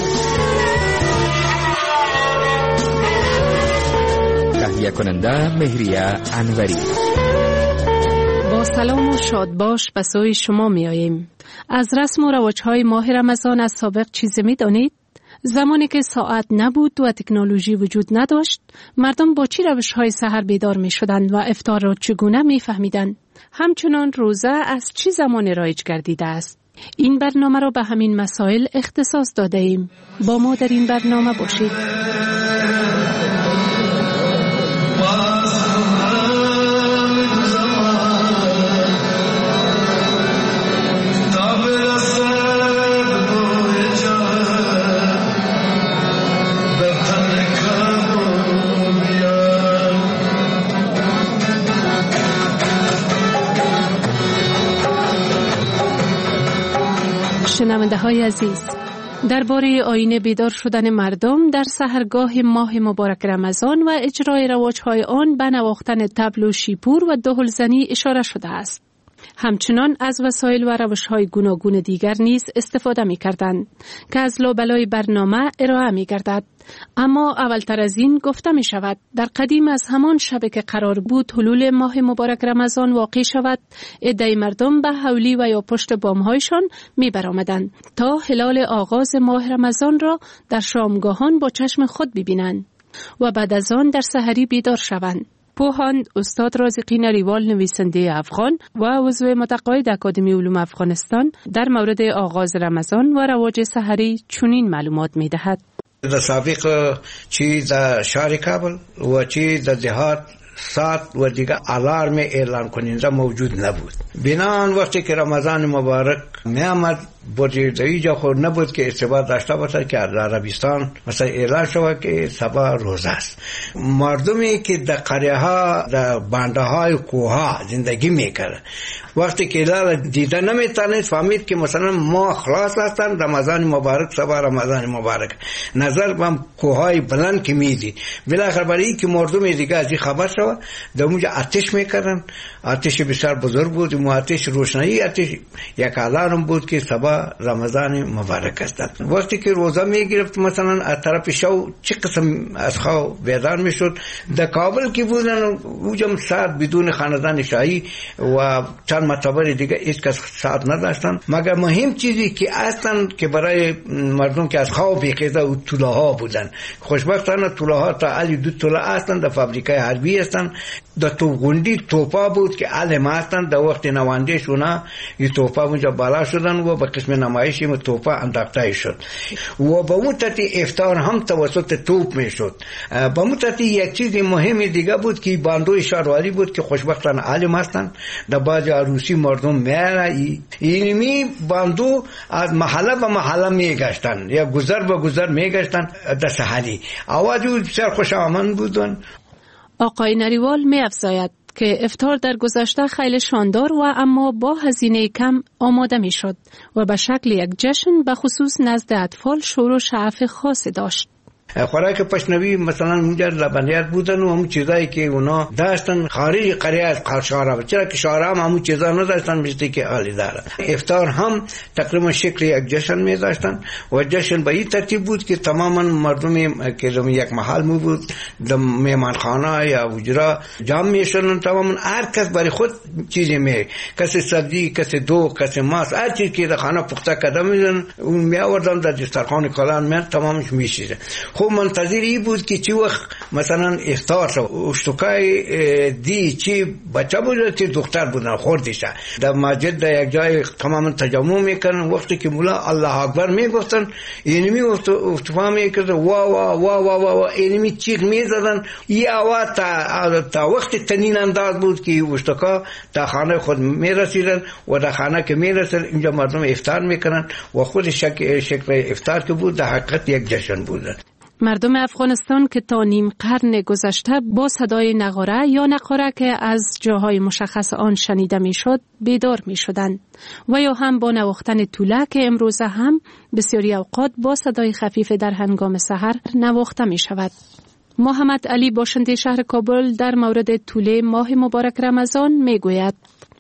[SPEAKER 3] تهیه کننده مهریه انوری.
[SPEAKER 4] با سلام و شادباش به سوی شما می آییم. از رسم و رواج‌های ماه رمضان از سابق چیزی می دانید؟ زمانی که ساعت نبود و تکنولوژی وجود نداشت، مردم با چی روش‌های سحر بیدار می شدند و افطار را چگونه می فهمیدند؟ همچنان روزه از چه زمان رایج گردیده است؟ این برنامه را به همین مسائل اختصاص داده ایم. با ما در این برنامه باشید. شنونده های عزیز، درباره آیین بیدار شدن مردم در سحرگاه ماه مبارک رمضان و اجرای رواج‌های آن به نواختن طبل و شیپور و دهلزنی اشاره شده است. همچنان از وسایل و روش‌های گوناگون دیگر نیز استفاده می‌کردند که از لابلای برنامه ارائه می‌گردد. اما اولتر از این گفته می‌شود در قدیم از همان شب که قرار بود حلول ماه مبارک رمضان واقع شود، عده مردم به حولی و یا پشت بام‌هایشان می‌برآمدند تا هلال آغاز ماه رمضان را در شامگاهان با چشم خود ببینند و بعد از آن در سحری بیدار شوند. پوهاند استاد رازقی نریوال، نویسنده افغان و عضو متقاعد اکادمی علوم افغانستان، در مورد آغاز رمضان و رواج سحری چنین معلومات می‌دهد.
[SPEAKER 26] در سابق چی در شهر کابل و چی در دهات ساعت و دیگه الارم اعلان کننده موجود نبود. بنان وقتی که رمضان مبارک می آمد بودی جا خود نبود که ارتباط داشته باشه که در عربستان مثلا اعلان شود که صبح روزه است. مردمی که در قریه ها در بنده های کوه ها زندگی میکرد وقتی که اعلان دیده نمیتونید فهمید که مثلا ما خلاص هستن رمضان مبارک، صبح رمضان مبارک. نظر به کوه های بلند که میدید بالاخره برای که مردم دیگه از این خبر شود در اونجا آتش میکردن. آتش بسیار بزرگ بود، مو آتش روشنایی آتش یک الارم بود که صبح رمضان مبارک است. وقتی که روزه میگرفت مثلا از طرف شو چه قسم از خواب بیدار میشد. در کابل که بودن اونجا ساعت بدون خاندان شاهی و چند مرتبه دیگه هیچ کس ساعت نداشتن، مگر مهم چیزی که اصلا که برای مردم که از خواب بیخیزه و طوله ها بودن. خوشبختانه طوله ها تا علی دو طوله هستن، در فابریکای حربی هستن. در توپگوندی توپا بود که علم هستن، در وقت نوانده شونه این توپا اونجا بالا شدن و به قسم نمایشی و توپ انداخته شد و به مدت افطار هم توسط توپ میشد. به مدت یک چیز مهم دیگه بود که باندوی شهرواری بود که خوشبختانه عالم هستند، در بعض عروسی مردم میاره اینمی باندو از محله به محله میگشتن یا گذر به گذر میگشتن در سحری. آواز بسیار خوش آمد بودن.
[SPEAKER 4] آقای نریوال می افزاید که افطار در گذشته خیلی شاندار و اما با هزینه کم آماده می شد و به شکل یک جشن به خصوص نزد اطفال شور و شعف خاصی داشت.
[SPEAKER 26] خوراک پشنوی مثلا اونجا لبنیات بودن و همون چیزایی که اونا داشتن خارج قریه از شهرها، چرا که شهرها هم همون چیزا نداشتن مثل که حالی داره. افطار هم تقریبا شکل یک جشن می داشتن و جشن به این ترتیب بود که تماما مردم که یک محل می بود در مهمانخانه یا حجره جمع می شدن، تماما هر کس برای خود چیزی می، کسی سبزی، کسی دو، کسی ماست، هر چیز که در خانه پخته کرده میدن اون می آوردن در دسترخوان کلان می تمامش میشیده. خب منتظر این بود که چی وقت مثلا افطار شد. اشتکای دی چی بچه بود چی دختر بودن خوردیشه در مسجد در یک جای تماما تجمع میکنن. وقتی که مولا الله اکبر میگفتن اینمی افتفا میکرد وا وا وا وا وا اینمی چیخ میزدن. این آواز تا, تا وقت تنین انداز بود که اشتکا تا خانه خود میرسیدن و در خانه که میرسیدن اینجا مردم افطار میکنن و خود شکل, شکل افطار که بود در حقیقت یک جشن بود.
[SPEAKER 4] مردم افغانستان که تا نیم قرن گذشته با صدای نغاره یا نقاره که از جاهای مشخص آن شنیده میشد بیدار می شدند و یا هم با نواختن توله که امروزه هم بسیاری اوقات با صدای خفیف در هنگام سحر نواخته می شود. محمد علی باشنده شهر کابل در مورد توله ماه مبارک رمضان می گوید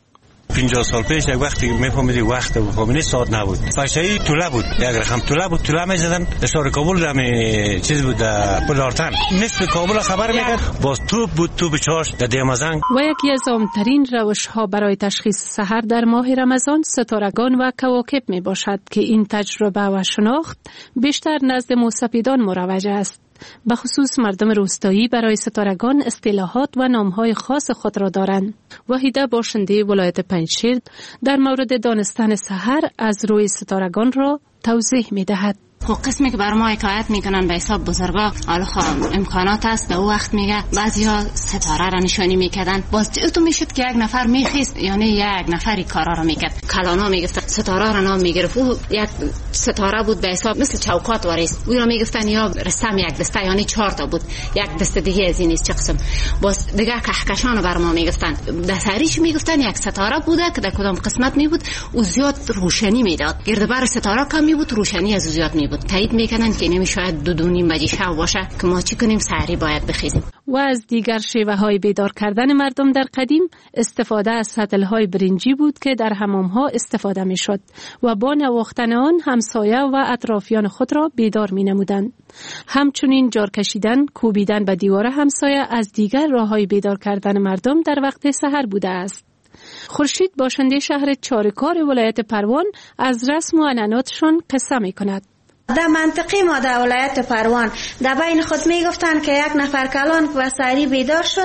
[SPEAKER 5] پنجاه سال پیش یک وقتی میفهمیدی وقت بفهمیدی ساعت نبود، فشایی توله بود، یک رقم توله بود، توله میزدن شهر کابل دم چیز بود پلارتن نصف کابل خبر میکرد باز توپ بود، توپ چاش در دیمازنگ.
[SPEAKER 4] و یکی از عامترین روش ها برای تشخیص سحر در ماه رمضان ستارگان و کواکب می باشد که این تجربه و شناخت بیشتر نزد موسپیدان مروج است. به خصوص مردم روستایی برای ستارگان اصطلاحات و نامهای خاص خود را دارند. وحیده باشنده ولایت پنجشیر در مورد دانستن سحر از روی ستارگان را توضیح می دهد.
[SPEAKER 6] خب قسمی که بر ما حکایت میکنن به حساب بزرگا، حالا خب امکانات هست در وقت میگه بعضیا ستاره را نشانی میکردن، باز تو میشد که یک نفر میخیست یعنی یک نفری کارا را میکرد. کلانا میگفتن ستاره را نام میگرفت، او یک ستاره بود به حساب مثل چوکات واریست، او را میگفتن یا رسم یک دسته یعنی چهار تا بود، یک دسته دیگه از این نیست چه قسم. باز دیگه کهکشان بر ما میگفتن، در تاریخ میگفتن یک ستاره بوده که در کدام قسمت می بود او زیاد روشنی میداد، گردبر ستاره کم می بود روشنی از زیاد می بود. تایید میکنن که نمی شاید دو دو نیم بجه شب باشه که ما چی کنیم سحری باید بخیزیم.
[SPEAKER 4] و از دیگر شیوه های بیدار کردن مردم در قدیم استفاده از سطل های برنجی بود که در حمام ها استفاده می شد و با نواختن آن همسایه و اطرافیان خود را بیدار می نمودند. همچنین جار کشیدن، کوبیدن به دیوار همسایه از دیگر راه های بیدار کردن مردم در وقت سحر بوده است. خورشید باشنده شهر چارکار ولایت پروان از رسم و عنعناتشان قصه می کند.
[SPEAKER 9] در منطقه ما در ولایت پروان در بین خود می گفتن که یک نفر کلان و سحری بیدار شد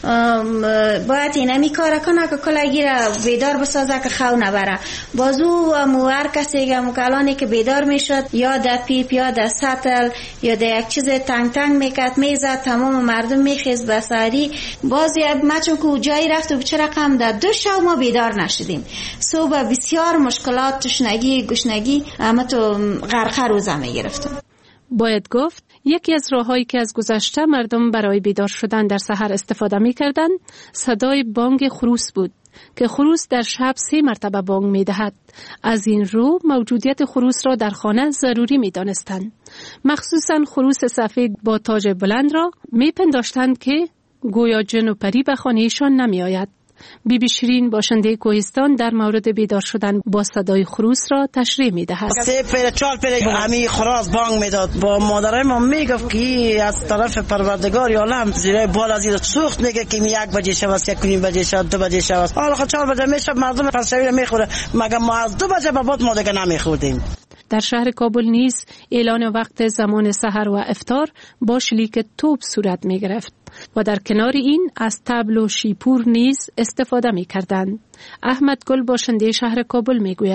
[SPEAKER 9] باید اینمی کار کنه که کلگی را بیدار بسازه که خو نبره. بازو و هر کسی که کلانی که بیدار می شد یا در پیپ یا در سطل یا در یک چیز تنگ تنگ میکرد میزد، تمام مردم میخیز به سحری. باز ما چون که جایی رفت و چه رقم در دو شب ما بیدار نشدیم. صبح بسیار مشکلات، تشنگی، گشنگی اما تو غرقه روزه می گرفتم.
[SPEAKER 4] باید گفت یکی از راههایی که از گذشته مردم برای بیدار شدن در سحر استفاده می کردن صدای بانگ خروس بود که خروس در شب سه مرتبه بانگ می دهد. از این رو موجودیت خروس را در خانه ضروری می دانستند. مخصوصا خروس سفید با تاج بلند را می پنداشتند که گویا جن و پری به خانهشان نمی آید. بی بی شیرین باشنده کوهستان در مورد بیدار شدن با صدای خروس را تشریح می دهد.
[SPEAKER 11] سه پر چهار پر همی خراس بانگ میداد. با مادرای ما میگفت که از طرف پروردگار عالم زیرای بال از این سوخت میگه که یک بجه شب است، یک نیم بجه شب، دو بجه شب است. حالا خب چهار بجه میشه مردم پسشوی میخوره، مگر ما از دو بجه بعد ما دیگه نمیخوردیم.
[SPEAKER 4] در شهر کابل نیز اعلان وقت زمان سحر و افطار با شلیک توپ صورت می گرفت و در کنار این از طبل و شیپور نیز استفاده می کردند. احمد گل باشنده شهر کابل می گوید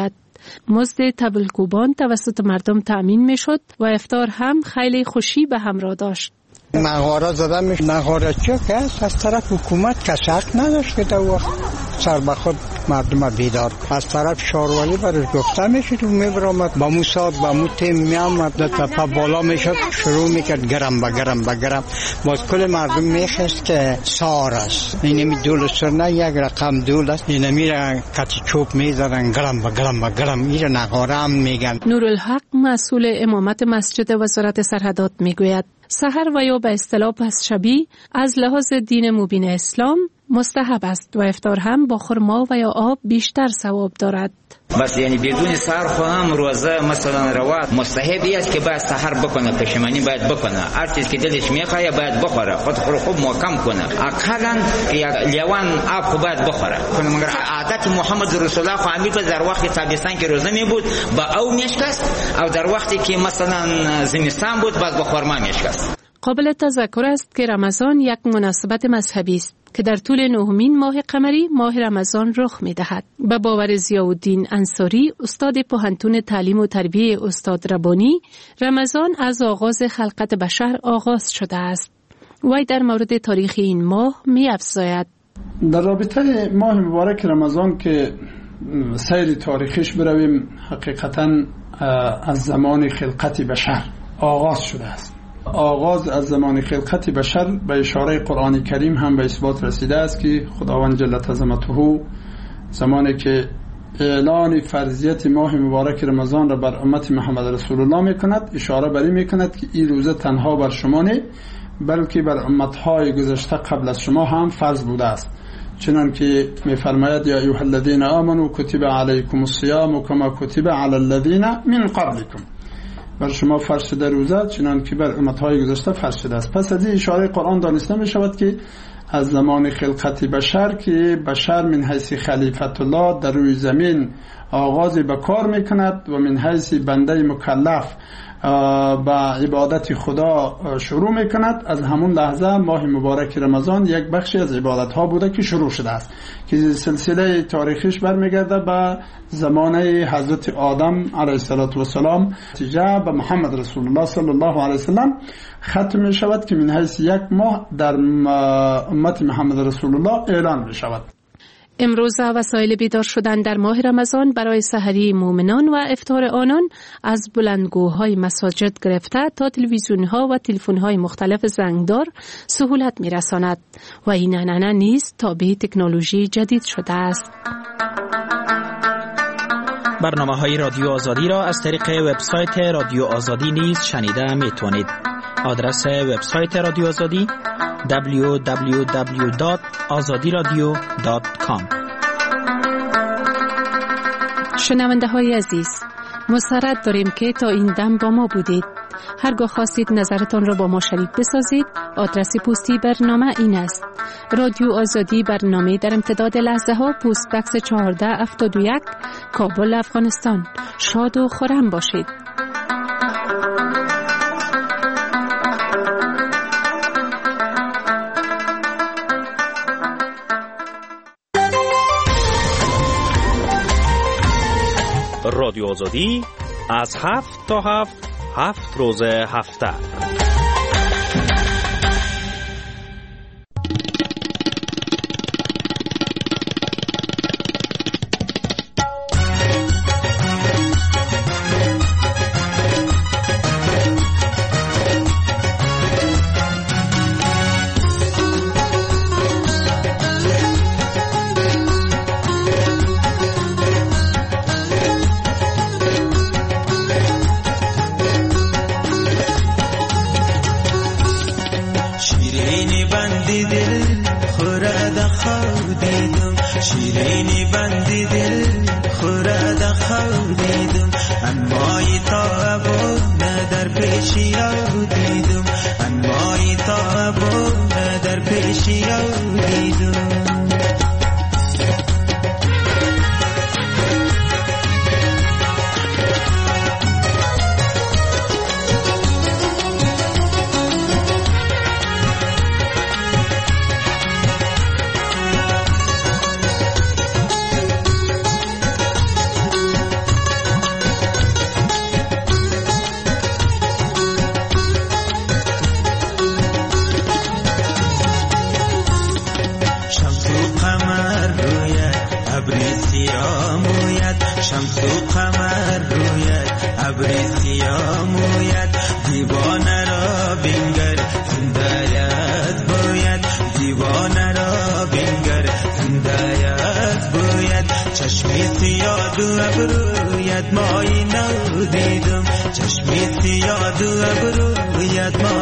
[SPEAKER 4] مزد تبلکوبان توسط مردم تأمین می شد و افطار هم خیلی خوشی به همراه داشت.
[SPEAKER 21] نغاره زده میشه. نغاره چه که است؟ از طرف حکومت کسی حق نداشت که در وقت سر به خود مردم بیدار. از طرف شارولی برش گفته میشد و میبرامد با مو ساعت با مو تیم میامد در تپا بالا میشد شروع میکرد گرم با گرم با گرم. باز کل مردم میخست که سار است. اینمی دول سرنه یک رقم دول است. اینمی را کتی چوب میزدن گرم با گرم با گرم. این نغاره هم میگن.
[SPEAKER 4] نورالحق مسئول امامت مسجد وزارت سرحدات میگوید سحر و یا به اصطلاح پس شبی از لحاظ دین مبین اسلام مستحب است و افطار هم با خرما و یا آب بیشتر ثواب دارد.
[SPEAKER 8] بس یعنی بدون سحر خو هم روزه مثلا روات مستحبی است که باید سحر بکنه، پشیمانی باید بکنه، هر چیز که دلش میخواد باید بخوره، خود خود خوب محکم کنه، اقلا یک لیوان آب خو باید بخوره. مگر عادت محمد رسول الله خو امید در وقت تابستان که روزه می بود با او میشکست او در وقتی که مثلا زمستان بود باز با خرما میشکست.
[SPEAKER 4] قابل تذکر است که رمضان یک مناسبت مذهبی است که در طول نهمین ماه قمری ماه رمضان رخ می دهد. به باور ضیاءالدین انصاری استاد پوهنتون تعلیم و تربیه استاد ربانی، رمضان از آغاز خلقت بشر آغاز شده است. وی در مورد تاریخ این ماه می افزاید:
[SPEAKER 12] در رابطه ماه مبارک رمضان که سیر تاریخیش برویم، حقیقتا از زمان خلقت بشر آغاز شده است. آغاز از زمان خلقت بشر به اشاره قرآن کریم هم به اثبات رسیده است که خداوند جل عظمته زمانی که اعلان فرضیت ماه مبارک رمضان را بر امت محمد رسول الله می کند، اشاره بر این می کند که این روزه تنها بر شما نه بلکه بر امتهای گذشته قبل از شما هم فرض بوده است. چنانکه می فرماید یا ایها الذین آمنوا کتب علیکم الصیام کما کتب علی الذین من قبلکم، بر شما فرض شده روزه چنان که بر امتهای گذشته فرض شده است. پس از این اشاره قرآن دانسته می شود که از زمان خلقت بشر که بشر من حیث خلیفت الله در روی زمین آغاز به کار می کند و من حیث بنده مکلف به عبادت خدا شروع می کند، از همون لحظه ماه مبارک رمضان یک بخشی از عبادت ها بوده که شروع شده است که سلسله تاریخیش برمیگرده به زمانه حضرت آدم علیه السلام نتیجه به محمد رسول الله صلی الله علیه وسلم ختم می شود که من حیث یک ماه در امت محمد رسول الله اعلان می شود.
[SPEAKER 4] امروز وسایل بیدار شدن در ماه رمضان برای سحری مؤمنان و افطار آنان از بلندگوهای مساجد گرفته تا تلویزیون‌ها و تلفن‌های مختلف زنگدار سهولت می‌رساند و این عنعنه نیز تابع تکنولوژی جدید شده است.
[SPEAKER 13] برنامه‌های رادیو آزادی را از طریق وبسایت رادیو آزادی نیز شنیده می‌توانید. آدرس وبسایت رادیو آزادی دبلیو دبلیو دبلیو دات آزادی رادیو دات کام.
[SPEAKER 4] شنونده های عزیز، مسرت داریم که تا این دم با ما بودید. هرگاه خواستید نظرتان را با ما شریک بسازید، آدرس پستی برنامه این است: رادیو آزادی، برنامه در امتداد لحظه ها، پست بکس چهارده هفتاد و یک، کابل، افغانستان. شاد و خرم باشید.
[SPEAKER 14] رادیو آزادی از هفت تا هفت هفت روز هفته.
[SPEAKER 1] دیوانه را بینگر زندایت باید دیوانه را بینگر زندایت باید چشمیت یاد و ابرویت مایی نو دیدم چشمیت یاد و ابرویت